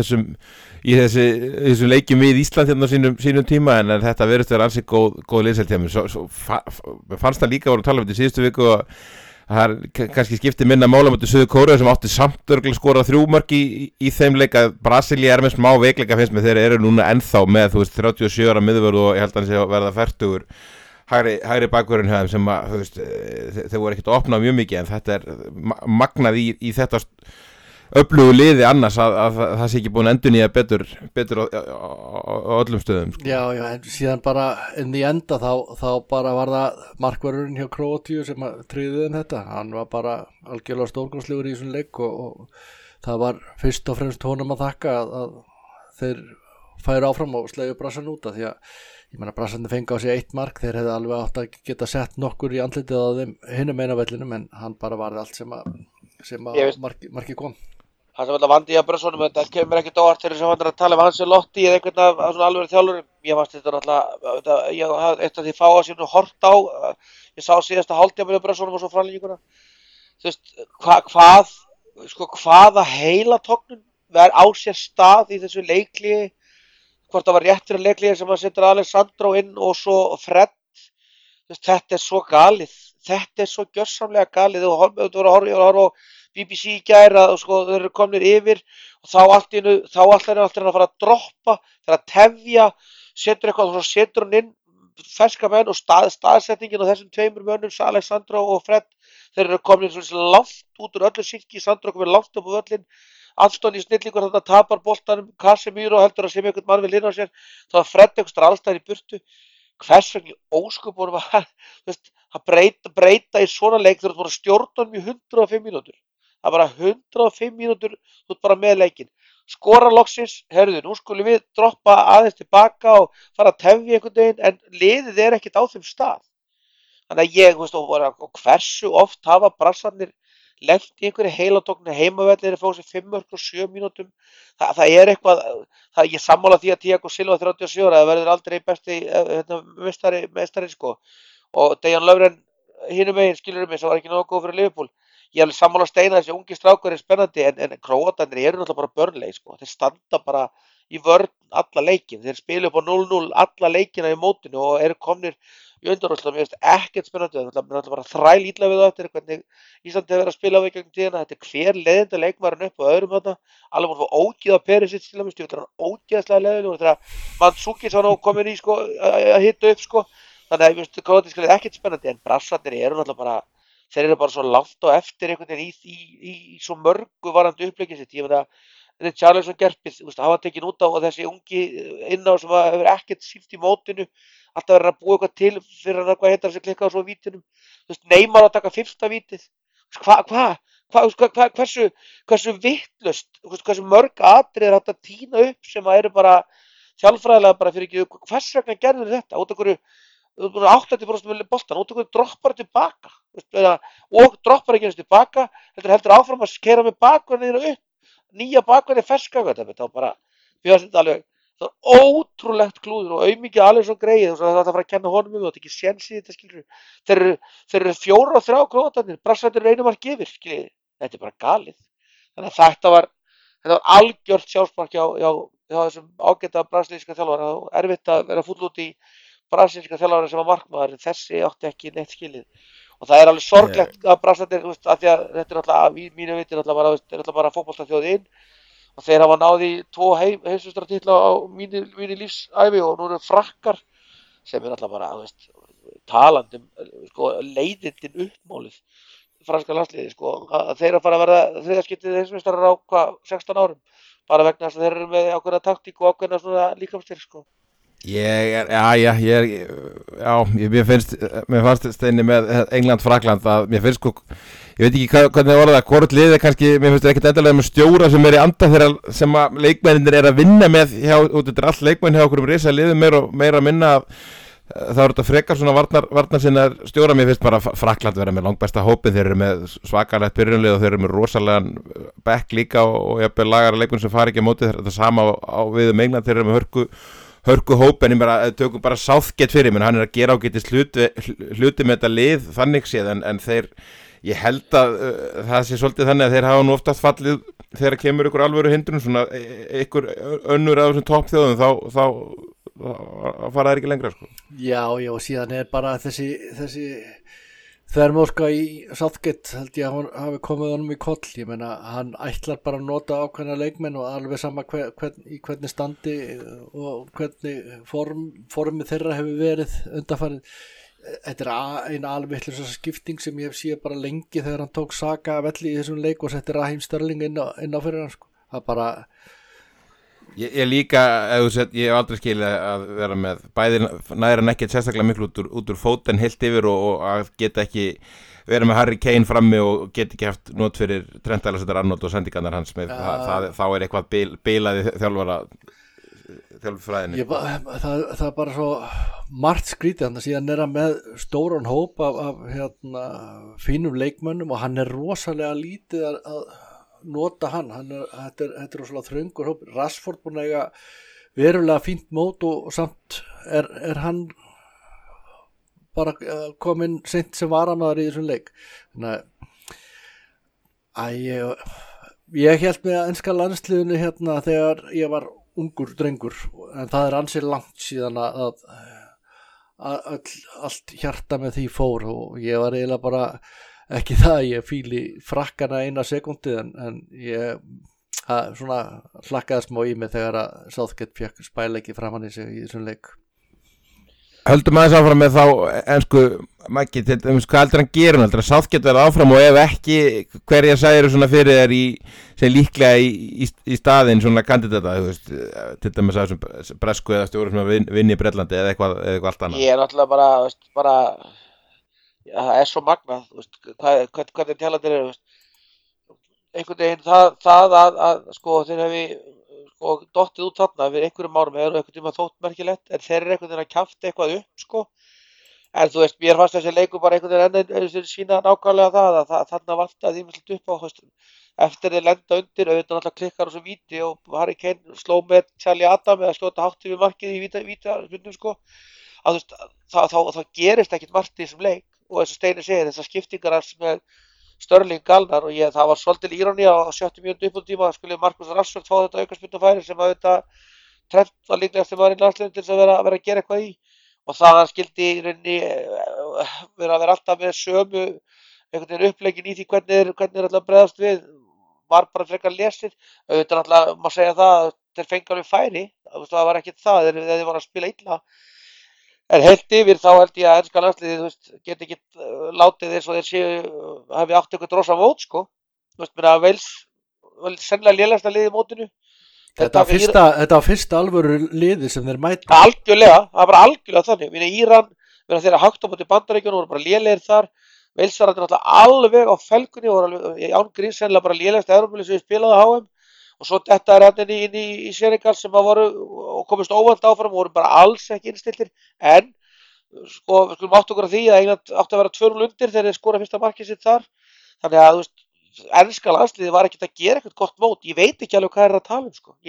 S1: þessum leikjum við Ísland hérna sínum tíma en þetta virðist vera ansi góð liðsheild hjá mér. Svo fannst það líka voru að tala um þetta í síðustu viku og það er kannski skipti minna mála mútið Suður Kóreu sem átti samt örgulega skorað 3 mörk í þeim leik að Brasilía er með smá veikleika finnst með þeir eru núna ennþá með 37 ára miðvörð og ég held að hann sé að verða 40 hægri bakvörðin hjá þeim sem að þeir voru ekkert að opna mjög mikið en þetta er magnað í þetta öflugu liði annars að það sé ekki búin að endurnýja betur á öllum stöðum sko.
S2: Já, en síðan bara inn í enda þá bara var það markvörðurinn hjá Króatíu sem tryggði þeim þetta, hann var bara algjörlega stórkostlegur í þessum leik og það var fyrst og fremst honum að þakka að þeir færu áfram og slegju brassan út af því að ég meina brassarnir fengi á sig 1 mark, þeir hefði alveg átt að geta sett nokkur í andlitið á þeim hinum eina vellinum en hann bara varði allt sem að marki kom.
S3: Hann sem alltaf vandi í að brössunum, þetta kemur mér ekkert óvart þegar sem hann er að tala um Ancelotti eða einhvern af svona alveg þjálfurum. Ég fannst þetta náttúrulega, ég hafði eitt af því fáa sínu hort á, ég sá síðasta hálftíma með brössunum og svo framlíkinguna. Þú veist, hvaða heilatognun verð á sér stað í þessu leikliði, hvort það var rétt fyrir leikliði sem að setja Alessandro inn og svo Fred. Þú veist, þetta er svo galið, þetta er svo gjörsamlega galið, þú voru að horfa á BBC í gær að þeir eru komnir yfir og þá allt í einu að fara að droppa, þegar að tefja, setur eitthvað og svo setur hann inn ferska menn og staðsetningin á þessum 2 mönnum, Alessandro og Fred, þeir eru komnir svona langt út úr öllu sylki, Sandro komið langt upp á völlin, Antoni snillingur þarna tapar boltanum, Casemiro heldur að sem einhvern mann vil inn á sér, þá er Fred einhver allstæðir í burtu, hvers vegna ósköpunum að breyta í svona leik þegar þú voru stjórnum í 105 mínútur. Það er bara 105 mínútur, þú ert bara með leikinn. Skora loksins, nú skulum við droppa aðeins tilbaka og fara að tefja einhvern veginn, en liðið er ekkert á þeim stað. Þannig að og hversu oft hafa brassarnir lent í einhverju heilatogni heimavellir að fá sér 5 mörk og 7 mínútum. Það er eitthvað, ég sammála því að Thiago Silva 37 ára, það verður aldrei besti meistari sko. Og Dejan Lovren hinum megin skilur mig, sem var ekki nógu góð fyrir Liverpool. Ég er alveg sammála Steina, þessi ungi strákur er spennandi en Króatarnir eru náttúrulega bara Burnley sko. Þeir standa bara í vörn alla leikin, þeir spilu upp á 0-0 alla leikina í mótinu og eru komnir í undanúrslitum. Mér finnst ekkert spennandi, það er náttúrulega bara þræl illa við það eftir hvernig Ísland hefur verið að spila á við gegnum tíðina. Þetta er hver leiðindi leikmaðurinn upp og öðrum þarna, alveg múið að fá ógeð á Perisic til dæmis, hann ógeðslega leiðilegur þegar Mandzukic var nú komin í sko að hita upp sko. þannig að króatíska liðið ekkert spennandi en brassarnir eru náttúrulega bara þeir eru bara svo langt og eftir einhvern veginn í svo mörgu varandi uppleikið sitt ég meina Richarlison gerpið hafa tekin út á og þessi ungi inná sem hefur ekkert sýnt í mótinu alltaf verið að búa eitthvað til fyrir hann hvað heitar þessi klikka á svo vítinum Neymar að taka 5. vítið hversu vitlaust hversu mörg atriði er hægt að tína upp sem að eru bara þjálfræðilega bara fyrir ekki hvers vegna gerður þetta út af hverju 80% með boltan út af hverju droppar tilbaka og droppar ekki eins tilbaka heldur áfram að keyra með bakverðina upp nýja bakverði ferska þetta var bara mér finnst þetta alveg það var ótrúlegt klúður og auðmikið alveg svo greið og það fara að kenna honum og þetta ekki séns í þetta skilur þeir eru 4-3 Króatarnir Brassarnir einu mark yfir skilur þetta bara galið þannig að þetta var algjört sjálfsmark hjá þessum ágæta brasilíska þjálfara og erfitt að vera fúll út í brasilíska þjálfara sem var markmaður en þessi átti ekki neitt skilið og það alveg sorglegt að Brassarnir af því að þetta alltaf mínu viti alltaf bara fótboltaþjóðin og þeir hafa náð í 2 heimsmeistaratitla á mínu lífsævi og nú eru frakkar sem alltaf bara talandi leiðindin uppmálið franska landsliði að þeir að fara að verða þriðaskiptið heimsmeistarar á 16 árum bara vegna þess að þeir eru með ákveðna taktík og ákveðna svona líkamstyrk
S1: mér fannst Steini með England-Frakland að mér finnst ég veit ekki hvernig það það hvort liðið kannski, mér finnst ekki endalega með stjóra sem í anda þeirra sem að leikmennir að vinna með þetta allt leikmenn hjá okkur risa liðið meira að minna það eru þetta frekar svona varnar sinnar stjóra mér finnst bara Frakland vera með langbesta hópin þeir eru með svakalegt byrjunlið og þeir eru með rosalegan bekk líka og jafnvel lagara leikmenn sem fari ekki á móti þetta sama á við England þeir eru með hörku hóp en ég tökum bara Southgate fyrir menn hann að gera ágætist hluti með þetta lið þannig séð en þeir ég held að það sé svolítið þannig að þeir hafa nú oftast fallið þegar kemur ykkur alvöru hindrun svona ykkur önnur af þessum toppþjóðum þá fara þær ekki lengra
S2: Já og síðan bara þessi þvermóðska í Southgate held ég að hann hafi komið honum í koll ég meina hann ætlar bara að nota ákveðna leikmenn og alveg sama í hvernig standi og hvernig formið þeirra hefur verið undanfarið þetta eina alveg skipting sem ég hef séð bara lengi þegar hann tók Saka af velli í þessum leik og setti Raheem Sterling inn á fyrir hann það bara
S1: Ég líka, ég hef aldrei skilið að vera með bæði næra en ekki sérstaklega miklu út úr fóten heilt yfir og að geta ekki vera með Harry Kane frammi og geta ekki haft not fyrir Trent Alexander-Arnold og sendingarnar hans með þá eitthvað bilaði þjálfræðinni
S2: það bara svo margt skrítið þannig að síðan hann með stóran hóp af fínum leikmönnum og hann rosalega lítið að nota þetta er rosalega þröngur hóp Rashford búin að eiga verulega fínt mót og samt er hann bara kominn seint sem varamaður í þessum leik þannig að ég held með enska landsliðinu þegar ég var ungur drengur en það er ansið langt síðan að allt hjarta með því fór og ég var eiginlega bara ekki það að ég fíli frakkana eina sekundi en ég svona hlakkaði smá í mig þegar að Southgate fekk spæleiki framan í sig í þessum leik
S1: Höldum aðeins áfram með þá ensku Maggi til hvað heldur hann gerir heldur að Southgate verða áfram og ef ekki hverja særu svona fyrir þér sem líklega í staðinn svona kandidata til dæmis að þessum bresku eða stjóri sem vinni í Bretlandi eða eitthvað allt annað
S3: Ég náttúrulega bara það svo magnað hvernig tjálandir eru einhvern veginn það að þeir hefi dottið út þarna fyrir einhverjum árum eru einhvern tíma þótt merkilegt en þeir eru einhvern veginn að kjafta eitthvað upp en mér fannst þessi leikur bara einhvern veginn sína nákvæmlega það að þarna vantaði ýmislegt upp á eftir þeir lenda undir auðvitað náttúrulega klikkar og svo víti og Harry Kane sló með Charlie Adam eða skjóta hátt yfir markið í vítaspyrnu að þá gerist ekkert margt í þessum leik og eins og Steini segir þessar skiptingar hans með Sterling galnar og það var svolítil írónía á 70 mínútu uppbúðtíma að skulle Marcus Rashford fá þetta aukaspyrnufæri sem að þetta Trent var líklegast sem var í landsliðinu til þess að vera að gera eitthvað í og það hann skildi í rauninni vera alltaf með sömu einhvern veginn uppleggin í því hvernig er alltaf bregðast við var bara frekar lesið auðvitað alltaf má segja það að þeir fengi alveg færi það var ekkert það þeir voru að spila illa En heilt yfir þá held ég að enska landsliðið, þú veist, geti ekki látið eins og þeir séu, hafi átt eitthvað rosa mót, sko. Þú veist, mér að Wales sennilega lélegasta liðið í mótinu.
S2: Þetta var fyrsta alvöru liði sem þeir mæta.
S3: Algjörlega, það var algjörlega þannig. Mér Íran, þeirra hagt á móti Bandaríkjunum, voru bara lélegir þar. Walesararnir náttúrulega alveg á felgunni, voru alveg án gríns sennilega bara lélegasta Evrópulið sem við spilaði á HM. Og svo þetta hann inn í Senegal sem að voru og komist óvænt áfram, voru bara alls ekki innstiltir. En, sko, við skulum átt okkur á því að England átti að vera 2-0 undir þegar þeir skora fyrsta markið sitt þar. Þannig að, þú veist, enska landsliðið var ekkert að gera eitthvað gott mót. Ég veit ekki alveg hvað er að tala um, sko.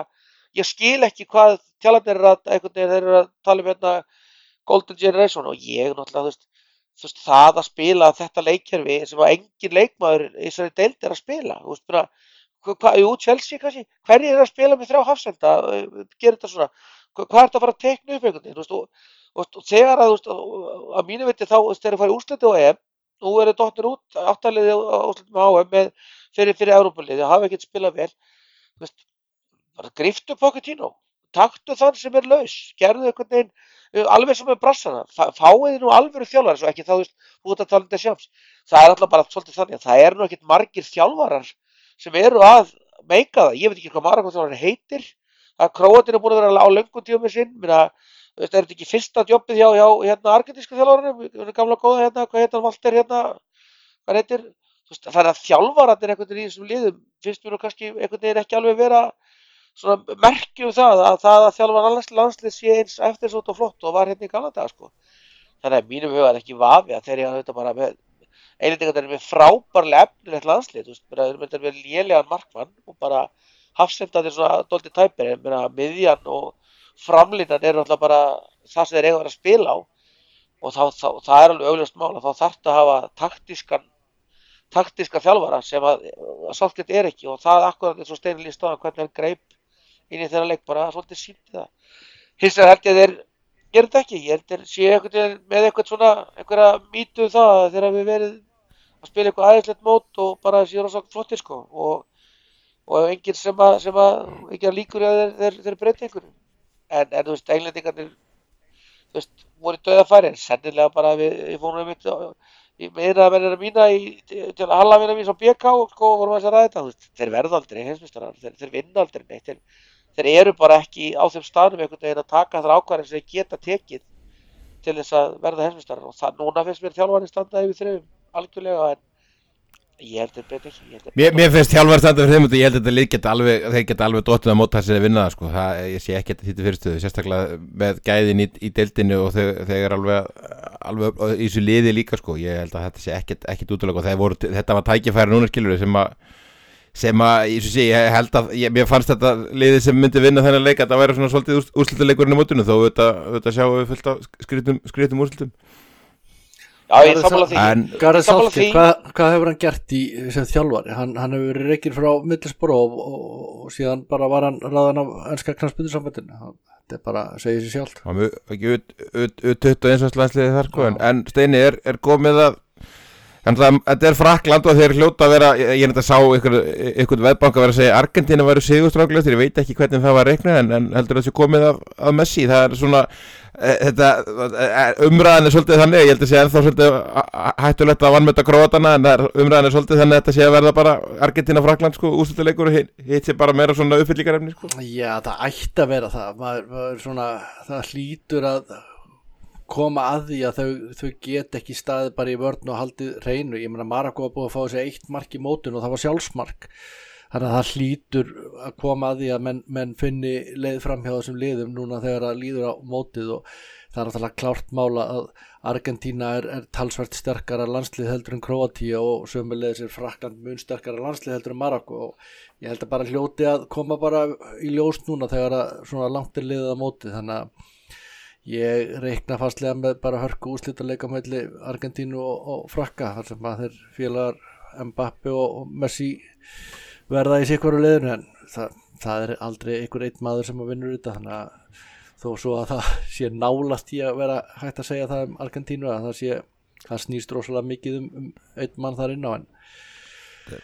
S3: Ég skil ekki hvað tjalarnir eru að tala um hérna Golden Generation og ég náttúrulega, þú veist, það að spila þetta leikkerfi sem að engin leikmaður í þessari deild er að spila. Þú veist, jú, Chelsea kannski, hverjir er að spila með 3 hafsenda, gera þetta svona, hvað er þetta að fara að teikna upp einhvern veginn, þú veist, og þegar að, þú veist, að mínu viti þá, þegar þeir fara í úrsliti á EM, nú eru dottir út áttaliði á úrslitum á HM með fyrir Evrópuliði, það hafa ekkert spilað vel, þú veist, bara griftu Pochettino, taktu þann sem er laus, gerðu einhvern veginn, alveg sem með brassana, fáið nú alvöru þjálfarar, svo ekki þá, þú veist, út að tala um þetta sjálfs, það er alltaf bara svolítið þannig að það eru nú ekkert margir þjálfarar sem eru að meika það, ég veit ekki hvað Marokkó-þjálfarinn heitir, að Króatinn er búin að vera á löngum tíma sinn, er þetta ekki fyrsta jobbið hjá hérna argentíska þjálfarinn, gamla góða hérna, hvað heitir hann Walter hérna, hvað heitir, þannig að þjálfararnir einhvern veginn í þessum liðum, finnst mér nú kannski einhvern veginn ekki alveg vera svona merki um það að þjálfar landslið sé eins eftirsótt og flott og var hérna í gamla daga, sko. Þannig að mínum huga er ekki vafi að þeir eru þetta bara með Englendingarnir með frábærlega efnilegt landslið, þeir eru með lélegan markmann og bara hafsendarnir svona dálítið tæpir, miðjan og framlínan eru alltaf bara það sem þeir eiga að vera að spila á og það er alveg augljóst mál að þá þarftu að hafa taktíska þjálfara sem að Southgate er ekki og það akkurat eins og Steinir lýsti á hvernig hann greip inn í þeirra leik bara svolítið sýndi það. Hins vegar held ég þeir gera þetta ekki, ég held þeir sé einhvern veginn með eitthvað svona, einhverja mýtu það þegar við verið að spila eitthvað aðeinslegt mót og bara séu rosa flottir, sko og enginn sem enginn líkur að þeir breyti einhverju. En þú veist, Englendingarnir, þú veist, voru dauðafæri, en sennilega bara við fórum mitt í meira að mennina mína til að hallavina mín svo BK og sko vorum að ræða þetta, þú veist, þeir verða aldrei heimsmeistarar, þeir vinna aldrei neitt, þeir eru bara ekki á þeim staðnum einhvern veginn að taka þar ákvarðanir sem þeir geta tekið til þess að verða heimsmeistarar og það núna finnst mér þjálfarinn standa yfir þreifum algjörlega en ég held þeir breyta ekki.
S1: Mér finnst þjálfarinn standa yfir þeim og ég held þetta lið geta alveg dottið á mót þar sem þeir vinna það, sko. Ég sé ekki þetta þýttu fyrirstöðu, sérstaklega með gæðin í deildinu og þeir alveg í þessu liði líka, sko. Ég held að þetta sé ekkert útilega og þetta var tækifæri núna skilur sem að, ég held að mér fannst þetta liðið sem myndi vinna þennan leik að það væri svona svolítið úrslitaleikurinn í mótinu þó þetta sjáum við fullt af skriðtum úrslitum.
S3: Já, ég sammála því.
S2: Gareth Southgate, hvað hefur hann gert sem þjálfari? Hann hefur verið rekinn frá Middlesbrough og síðan bara var hann ráðinn af enska knattspyrnusambandinu. Þetta bara segir sér sjálft.
S1: Hann er ekki U21 landsliðið þar, sko, en Steini er komið að en þetta er Frakkland og þeir hljóta að vera, ég þetta sá ykkur veðbanka vera að segja Argentína væru sigurstráklegast, ég veit ekki hvernig það var reiknað en heldur þessi komið af Messi, það er svona umræðan er svolítið þannig, ég held að sé ennþá svolítið hættulegt að vanmeta Króatana en umræðan er svolítið þannig að þetta sé að verða bara Argentína Frakkland, sko, úrslitaleikur og hitt sé bara meira svona uppfyllingarefni, sko.
S2: Já, það ætti að vera það, maður svona, það hlýtur að koma að því að þau get ekki staðið bara í vörn og haldið hreinu. Ég meina Marokkó var búið að fá sér 1 mark í mótinu og það var sjálfsmark. Þannig að það hlýtur að koma að því að menn finni leið fram hjá þessum liðum núna þegar það líður á mótið og það er náttúrulega klárt mála að Argentína er talsvert sterkara landslið heldur en Króatía og sömuleiðis er Frakkland mun sterkara landslið heldur en Marokkó og ég held að bara hljóti að koma bara í ljós núna þegar svona langt er liðið á mótið þannig að ég reikna fastlega með bara hörku úrslitaleika milli Argentínu og Frakka þar sem að þeir félagar Mbappe og Messi verða í sikvaru liðinu en það er aldrei einhver einn maður sem að vinnur þetta þannig að þó svo að það sé nálast í að vera hægt að segja það Argentínu að það snýst rosalega mikið einn mann þar inn á en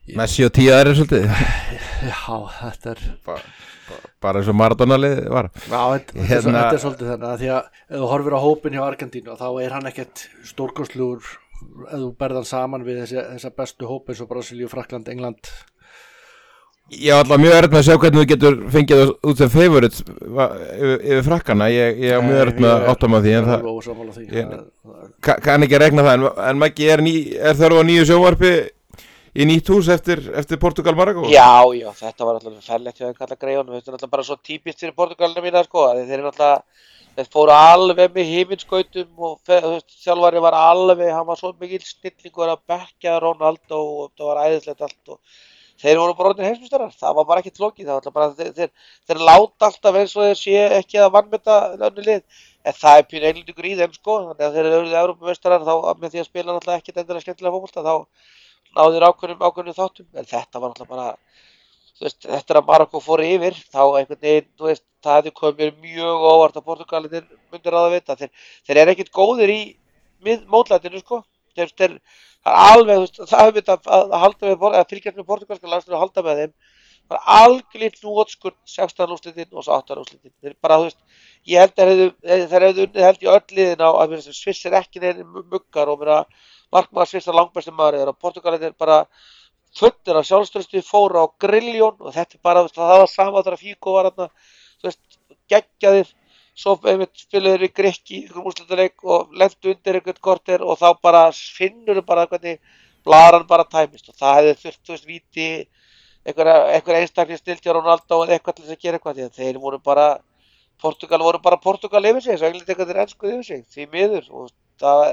S1: Messi og 10 aðrir svolítið
S2: Já, þetta er
S1: bara eins og Maradona-lið var.
S2: Já, þetta er svolítið þannig að því að ef þú horfir á hópin hjá Argentínu þá er hann ekkert stórkostlegur ef þú berðan saman við þessa bestu hópi eins og Brasilíu, Frakkland, England.
S1: Ég var alltaf mjög erfitt með að sjá hvernig þú getur fengið það út sem favorites yfir Frakkana. Ég er mjög erfitt með að átta mig á því en það kann ekki að regna það en Maggi er þörf á nýju sjónvarpi í nýtt hús eftir Portugal Marokko?
S3: Já, þetta var alltaf ferlegt hjá þeim kalla greiðunum, þetta er alltaf bara svo típist fyrir Portugalina mína sko, þeir fóru alveg með himinskautum og þjálfari var alveg, hann var svo mikil snillingur að bekkja Ronaldo og það var æðislegt allt og þeir voru bara orðnir heimsmeistarar, það var bara ekki flókið, það var alltaf bara, þeir láta alltaf eins og þeir sé ekki að vannmeta önnur lið, en það er pínu einlíkur í þeim sko, þannig að þeir eru auðvitað Evrópumeistarar þá með því að spila náttúrulega ekkert endilega skemmtilega fótbolta þá náður ákveðnum þáttum, en þetta var náttúrulega bara, eftir að Marokko fór yfir, þá einhvern veginn, það hefði komið mjög óvart að Portugalinir myndir að vita, þeir eru ekkert góðir í mótlætinu, sko, það er alveg, það hefur myndið að halda með, að fylgjast með portugalska landsliðinu að halda með þeim, það er algjörlega hnúotskurt 16 úrslitin og 18 úrslitin, þeir bara, ég held að þeir hefðu unnið held í öll liðin á að Sviss er ekki neina muggar og meina, markmaður Sviss er langbæsti maður og Portugalin er bara fullir af sjálfstrausti fóra á grilljón og þetta er bara, það var sama þegar Figo var þarna, geggjaðir, svo spiluður í Grikki í úrslitaleik og lentu undir einhvern korter og þá bara finnur bara hvernig blaran bara tæmist og það hefði þurft, víti, einhver einstaklega snilt hjá Ronaldo eða eitthvað til þess að gera eitthvað því að þeir voru bara, Portugal voru bara Portugal yfir sig, þess að Englandi eitthvað er enskuð yfir sig, því miður og það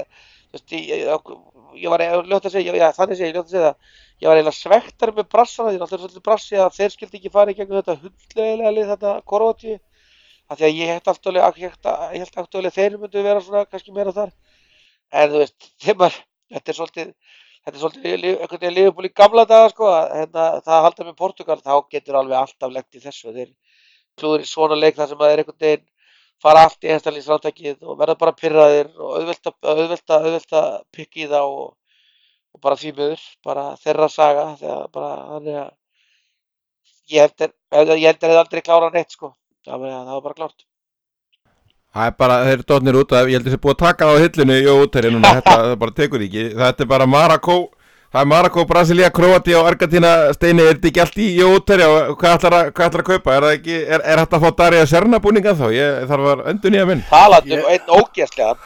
S3: ég var ljótt að segja, þannig segja, ljótt að segja það, ég var eiginlega svektar með brassana, því náttúrulega svolítið brassi að þeir skildi ekki fara í gegnum þetta hundleiðilega lið þetta Króatíu, af því að ég held aktuálega þeir myndu vera svona kannski meira þar, en þetta er svolítið einhvern veginn Liverpool í gamla daga sko, það halda með Portugal, þá getur alveg alltaf lent í þessu, þeir klúður í svona leik þar sem að þeir einhvern veginn fara allt í einstaklingsráttækið og verða bara pirraðir og auðvelda pikka í þá og bara því miður, bara þeirra saga þegar bara þannig að ég held þeir aldrei klára neitt sko, það var bara klárt.
S1: Það er bara, þeir dótnir út að, ég held að þeir búið að taka á hillinu í útherri núna, þetta bara tekur ekki, þetta er bara Marokko, það er Marokko, Brasilía, Króatía og Argentína, Steini, er þetta ekki allt í útherri og hvað ætlar að kaupa, er það ekki, er hægt að fá Daríu Serna búninga þá, ég þarf að endurnýja minn.
S3: Talandi einn ógeðslegan,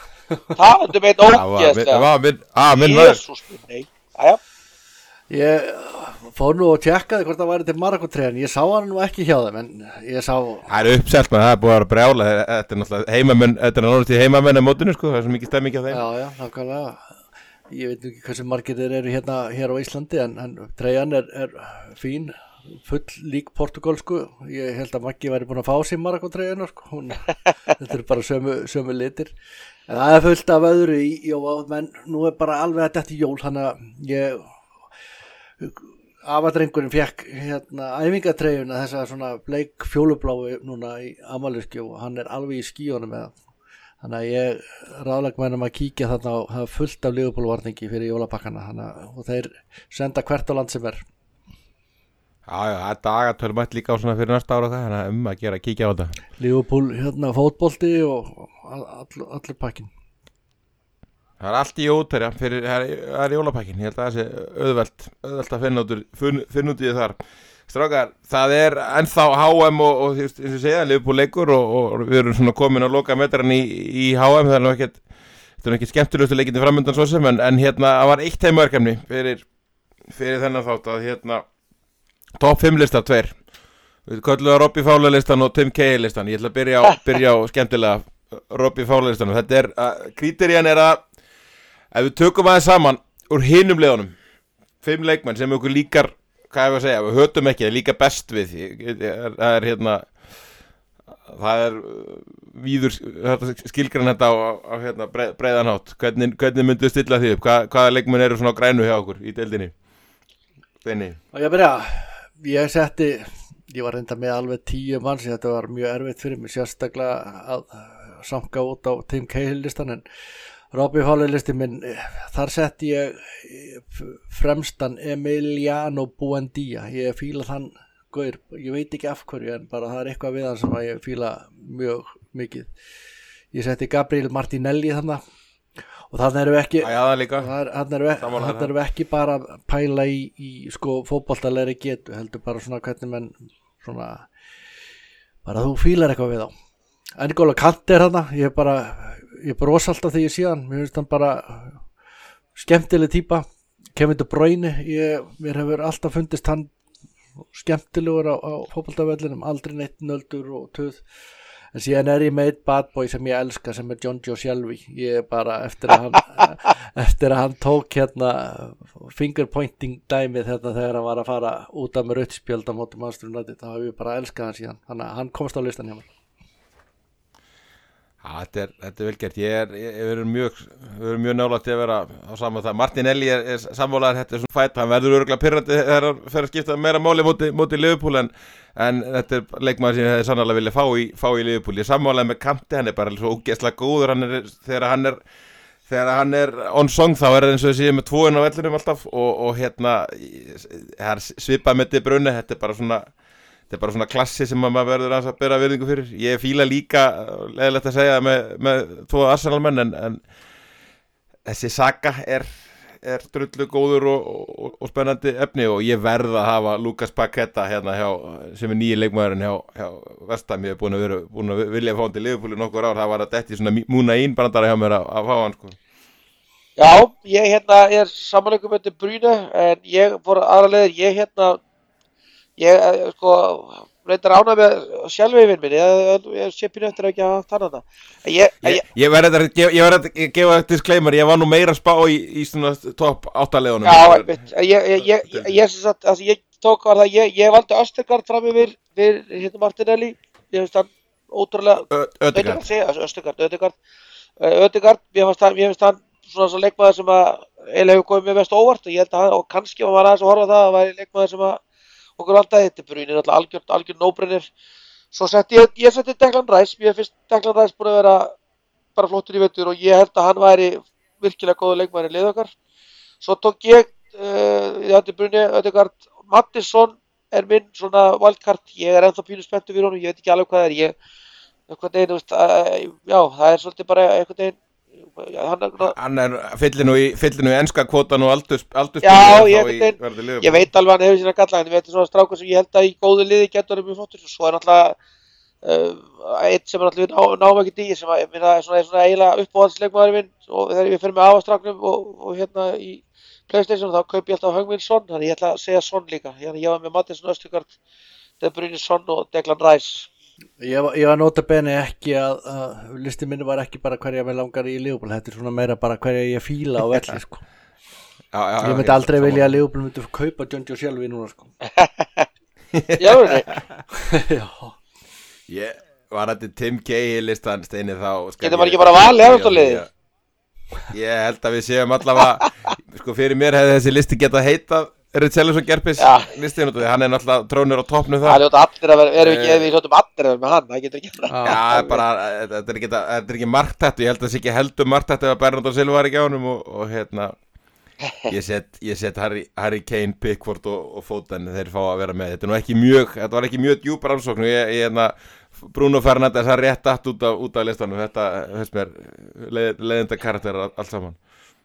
S3: Jesús minn, nei, aðja.
S2: Ég fór nú og tjekkaði hvort það væri til Marokko-treyjan, ég sá hann nú ekki hjá þeim, en ég sá...
S1: Það er uppselt maður, það er búið að vera brjála, þetta er náttúrulega heimamenn, þetta er náttúrulega heimamenn á mótinu sko, það er svo mikið stemming á þeim.
S2: Já, nákvæmlega, ég veit ekki hversu margir þeir eru hér á Íslandi, en treyjan er fín, full lík portugalsku, ég held að Maggi væri búin að fá sér Marokko-treyjuna sko, þetta er bara sömu litir, en það er fullt af öðru í jól, menn nú er bara alveg að þetta jól, þannig að ég... Afadrengurinn fekk æfingatreyjuna þessa svona bleik fjólubláu núna í afmælisgjöf og hann er alveg í skíunum með það, þannig að ég ráðlegg mennum að kíkja þarna á, það er fullt af Liverpool-varningi fyrir jólapakkana og þeir senda hvert á land sem er.
S1: Já, það er dagatölum mætt líka á svona fyrir næsta ára það, þannig að að gera að kíkja á þetta.
S2: Liverpool, fótbolti og allir pakkin.
S1: Það er allt í útherja fyrir, það er jólapakkin, ég held að það sé auðvelt að finna út í þar. Strákar, það er ennþá HM og eins og segja, Liverpool leikur og við erum svona komin að loka metran í HM, það er nú ekki skemmtilegustu leikindi framöndan svo sem, en það var eitt heimaverkefni fyrir þennan þátt að top 5 listar 2. Við köllum að Robbie Fowler listan og Tim Cahill listan, ég ætla að byrja á skemmtilega Robbie Fowler listanum. Þetta er, kríterían er að ef við tökum aðeins saman úr hinum liðunum 5 leikmenn sem okkur líkar, hvað ég að segja, við hötum ekki, það líka best við það er víður skilgrann þetta á breiðan hátt, hvernig myndu stilla því upp, hvaða leikmenn eru svona á grænu hjá okkur í deildinni? Steini.
S2: Og ég byrja, ég var reynda með alveg 10 manns, þetta var mjög erfitt fyrir mig sérstaklega að sanka út á Tim Cahill listan, en Robbie Fowler listi minn, þar setti ég fremstan Emiliano Buendia. Ég fíla þann gaur, ég veit ekki af hverju en bara það er eitthvað við hann sem að ég fíla mjög mikið. Ég setti Gabriel Martinelli þannig og þannig erum við ekki þannig erum við ekki bara að pæla í sko fótboltalegri getu, heldur bara svona hvernig menn svona bara þú fílar eitthvað við á. N'Golo Kanté þarna, ég bros alltaf þegar ég sé hann, mér finnst hann bara skemmtileg típa. Kevin De Bruyne, mér hefur alltaf fundist hann skemmtilegur á fótboltavellinum, aldrei neitt nöldur og töð. En síðan ég með eitt bad boy sem ég elska sem John Joe Shelby. Ég bara eftir að hann tók hérna fingerpointing dæmið þegar hann var að fara út af með rautt spjöld á móti Manchester United, þá hef ég bara elskað hann síðan. Þannig að hann komst á listan hjá mér.
S1: Þetta er vel gert. Við erum mjög nálægt að vera á saman það. Martinelli er sammálaður, þetta er svona fætt, hann verður örugglega pirrandi þegar hann fer að skipta meira máli móti Liverpool en þetta er leikmaður sem ég hefði sannarlega vilja fá í Liverpool. Ég sammálaði með Kanté, hann er bara svo ógeðslega góður, þegar hann er on song þá er það eins og þessi með tvoinn á vellinum alltaf og hérna það er svipað með De Bruyne, þetta er bara svona klassi sem maður verður að bera virðingu fyrir. Ég fíla líka, leiðilegt að segja, með tvo Arsenal-menn en þessi Saka er drullu góður og spennandi efni og ég verð að hafa Lucas Paqueta hérna sem er nýji leikmaðurinn hjá Vestham. Ég er búin að vilja fá hann til Liverpool í nokkur ár, það var að detti svona múna brandara hjá mér að fá hann sko.
S3: Já, ég er samanleikum með De Bruyne en ég fór aðra leiðir, ég sko reyndar ánað með sjálfveifinn minni, ég sé pínu eftir að ekki að tanna það.
S1: Ég verði að gefa disclaimer, ég var nú meira spá í svona topp 8 leiðunum.
S3: Já, ég tók var það, ég valdi Östergaard fram yfir Martinelli, ég finnst hann ótrúlega Östergaard, mér finnst hann svona leikmaður sem að eiginlega hefur komið mér mest óvart og ég held að hann, og kannski var aðeins að horfa það að væri leikmaður sem að okkur vandaði. Þetta Bruyne er alltaf algjör no-brainer. Svo setti ég setti Declan Rice, mér finnst Declan Rice búin að vera bara flottur í vetur og ég held að hann væri virkilega góður leikmaður í liði okkar. Svo tók ég Bruyne, Ødegaard, Mattisson er minn svona wildcard, ég er ennþá pínu spenntur fyrir honum, ég veit ekki alveg hvað það er, það er svolítið bara einhvern veginn.
S1: Hann fyllir nú í enska kvotan og aldurspilur.
S3: Já, ég veit alveg hann hefur sína galla, en ég veit svona strákur sem ég held að í góðu liði getur mjög flottur. Svo er náttúrulega eitt sem er náttúrulega náum ekki dýr sem er svona eiginlega uppáhaldsleikmaður minn og þegar við fyrir með afastráknum og hérna í PlayStation þá kaup ég alltaf Heung-min Son, þannig ég ætla að segja Son líka. Ég var með Mattisson, Østergaard, De Bruyne, Son og Declan Rice.
S2: Ég var notabene ekki að listi minni var ekki bara hverja mig langar í Liverpool, þetta er svona meira bara hverja ég fíla á velli sko. Ég myndi aldrei vilja að Liverpool myndi kaupa John Joe Shelby núna sko.
S3: Já,
S2: já.
S1: Ég var þetta Tim Cahill listan Steini þá.
S3: Getur maður ekki bara valið aðstofliði?
S1: Ég held að við séum allavega, sko fyrir mér hefði þessi listi getað heitað Richarlison Gerpis listin út af því, hann er náttúrulega trónur á toppnum það.
S3: Það allir að vera, við hljóttum allir að vera með hann, það getur ekki að
S1: Já, bara, þetta er ekki marktætt, ég held að það sé ekki heldur marktætt ef að Bernardo Silva var ekki á honum og hérna, ég set Harry Kane, Pickford og Foden, þeir fá að vera með. Þetta var ekki mjög djúp rannsókn, Bruno Fernandes har rétt allt út af listanum, þetta hefst mér leiðinda karakter allt saman.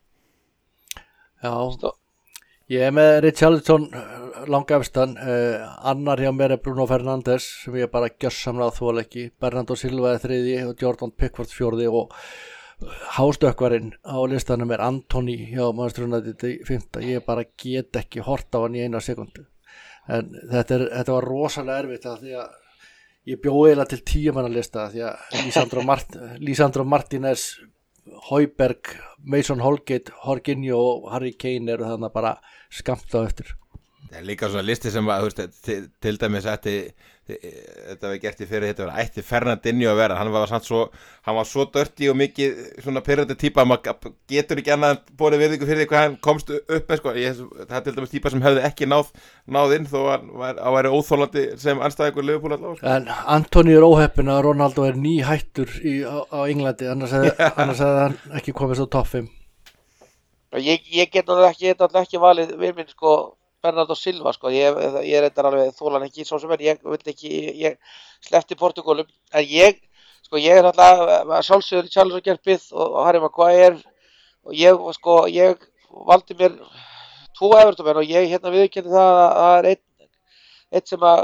S2: Já, ég er með Richarlison langefstan, annar hjá mér er Bruno Fernandes sem ég bara gjörsamlega þól ekki, Bernardo Silva er 3. og Jordan Pickford 4. og hástökkvarinn á listanum er Antony hjá Manchester United 5. Ég bara get ekki hort á hann í 1 sekundu en þetta var rosalega erfitt því að ég bjóði eiginlega til 10 manna lista því að Lisandro Martinez, Højbjerg, Mason Holgate, Jorginho og Harry Kane eru þarna bara skammt á eftir.
S1: Það er líka svona listi sem að, þú veist, til dæmis þetta við gert í fyrir þetta var ætti Fernandinho að vera, hann var svo dörti og mikið svona pirrandi típa að maður getur ekki annað en borið virðingu fyrir því hvað hann komst upp með, sko. Það er til dæmis típa sem hefði ekki náð inn þó að væri óþolandi sem anstæðingur Liverpool allavega, sko.
S2: En Antoni er óheppinn að Ronaldo er nýhættur á Englandi, annars hefði hann ekki komið svo topp 5.
S3: Ég get náttúrulega ekki valið við minn, sko, Bernardo Silva, sko, ég er þetta alveg þólan ekki svo sem ég vil ekki, ég sleppti Portugálum, en ég er náttúrulega sjálfsögur í Charles Gerpið og Harry Maguire og ég valdi mér 2 Everton-menn og ég viðurkenni það að það er einn sem að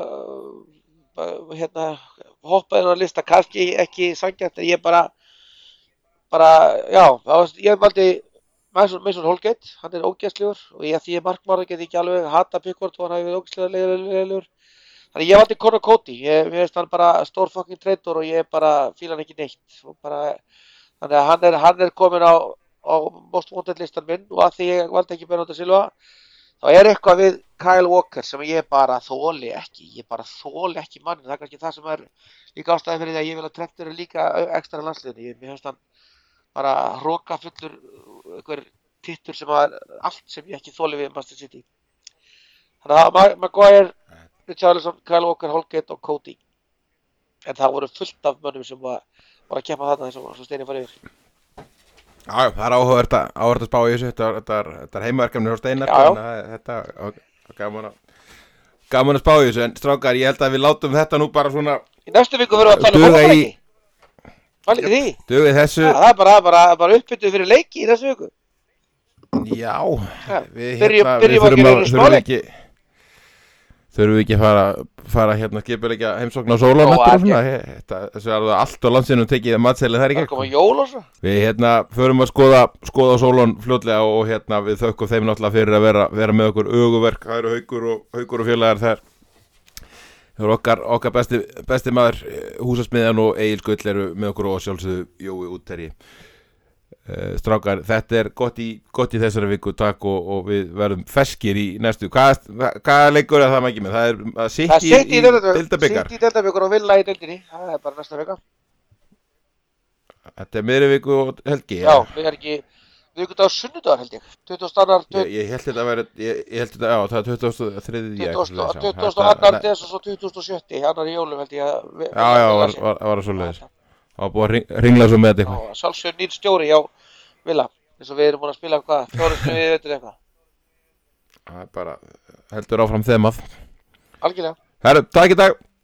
S3: hoppaði inn á lista, kannski ekki sanngjarnt, en ég bara já, ég valdi Mason Holgate, hann er ógeðslegur og því ég markmaður get ekki alveg hata Pickford og hann hafi verið ógeðslega leiðilegur. Þannig ég valdi Conor Coady, mér finnst hann bara stór fucking traitor og ég bara fíla hann ekki neitt. Þannig að hann er komin á most wanted listan minn og að því ég valdi ekki Bernardo Silva, þá er eitthvað við Kyle Walker sem ég bara þoli ekki mannin, það er kannski það sem er líka ástæði fyrir því að ég vil að Trent er líka ekstra landsliðinu, mér finnst hann bara hroka fullur einhver tittur sem er allt sem ég ekki þoli við Manchester City. Þannig að Maguire, Richarlison, Kyle Walker, Holgate og Coady. En það voru fullt af mönnum sem var að keppa þarna þessum svo Steini fór yfir.
S1: Já, það er áhugavert að spá í þessu, þetta er heimaverkefni hjá Steinar, þetta er gaman að spá í þessu, en strákar, ég held að við látum þetta nú bara svona.
S3: Í næstu viku verðum við að tala um fótboltaleiki. Hvað er því?
S1: Dugið þessu.
S3: Ja, það er bara uppbyttuð fyrir leiki í þessu viku.
S1: Já, þurfum við ekki fara skipuleggja heimsókn á Sólon og svona. Þessu er allt á landsinum tekið að matseili þær í gegn.
S3: Það koma jól og svo.
S1: Við förum að skoða Sólon fljótlega og við þökkum þeim náttúrulega fyrir að vera með okkur öguverk. Það eru haukur og félagar þær. Það eru okkar besti maður húsasmiðjan og Egil Skull eru með okkur og sjálfsögðu Jói Útterji. Strákar, þetta er gott í þessari viku, takk og við verðum ferskir í næstu. Hvað leikur það maður ekki með? Það er City í deildabikar.
S3: City í deildabikar og Villa í deildinni, það er bara næsta vika.
S1: Þetta er miðri viku og helgi.
S3: Já, við erum ekki vikudagur sunnudagur held ég. 22.
S1: Ég held þetta að vera, já, það er 23.
S3: 22. des og svo 27. Annar í jólum held ég að.
S1: Já, var svoleiðis. Það var búið að ringla svo með þetta eitthvað.
S3: Já, sjálfsögur nýr stjóri hjá Villa, eins og við erum búin að spila hvað, 4 sem við veitum eitthvað.
S1: Það er bara, heldur áfram þemað.
S3: Algjörlega.
S1: Herru, takk í dag.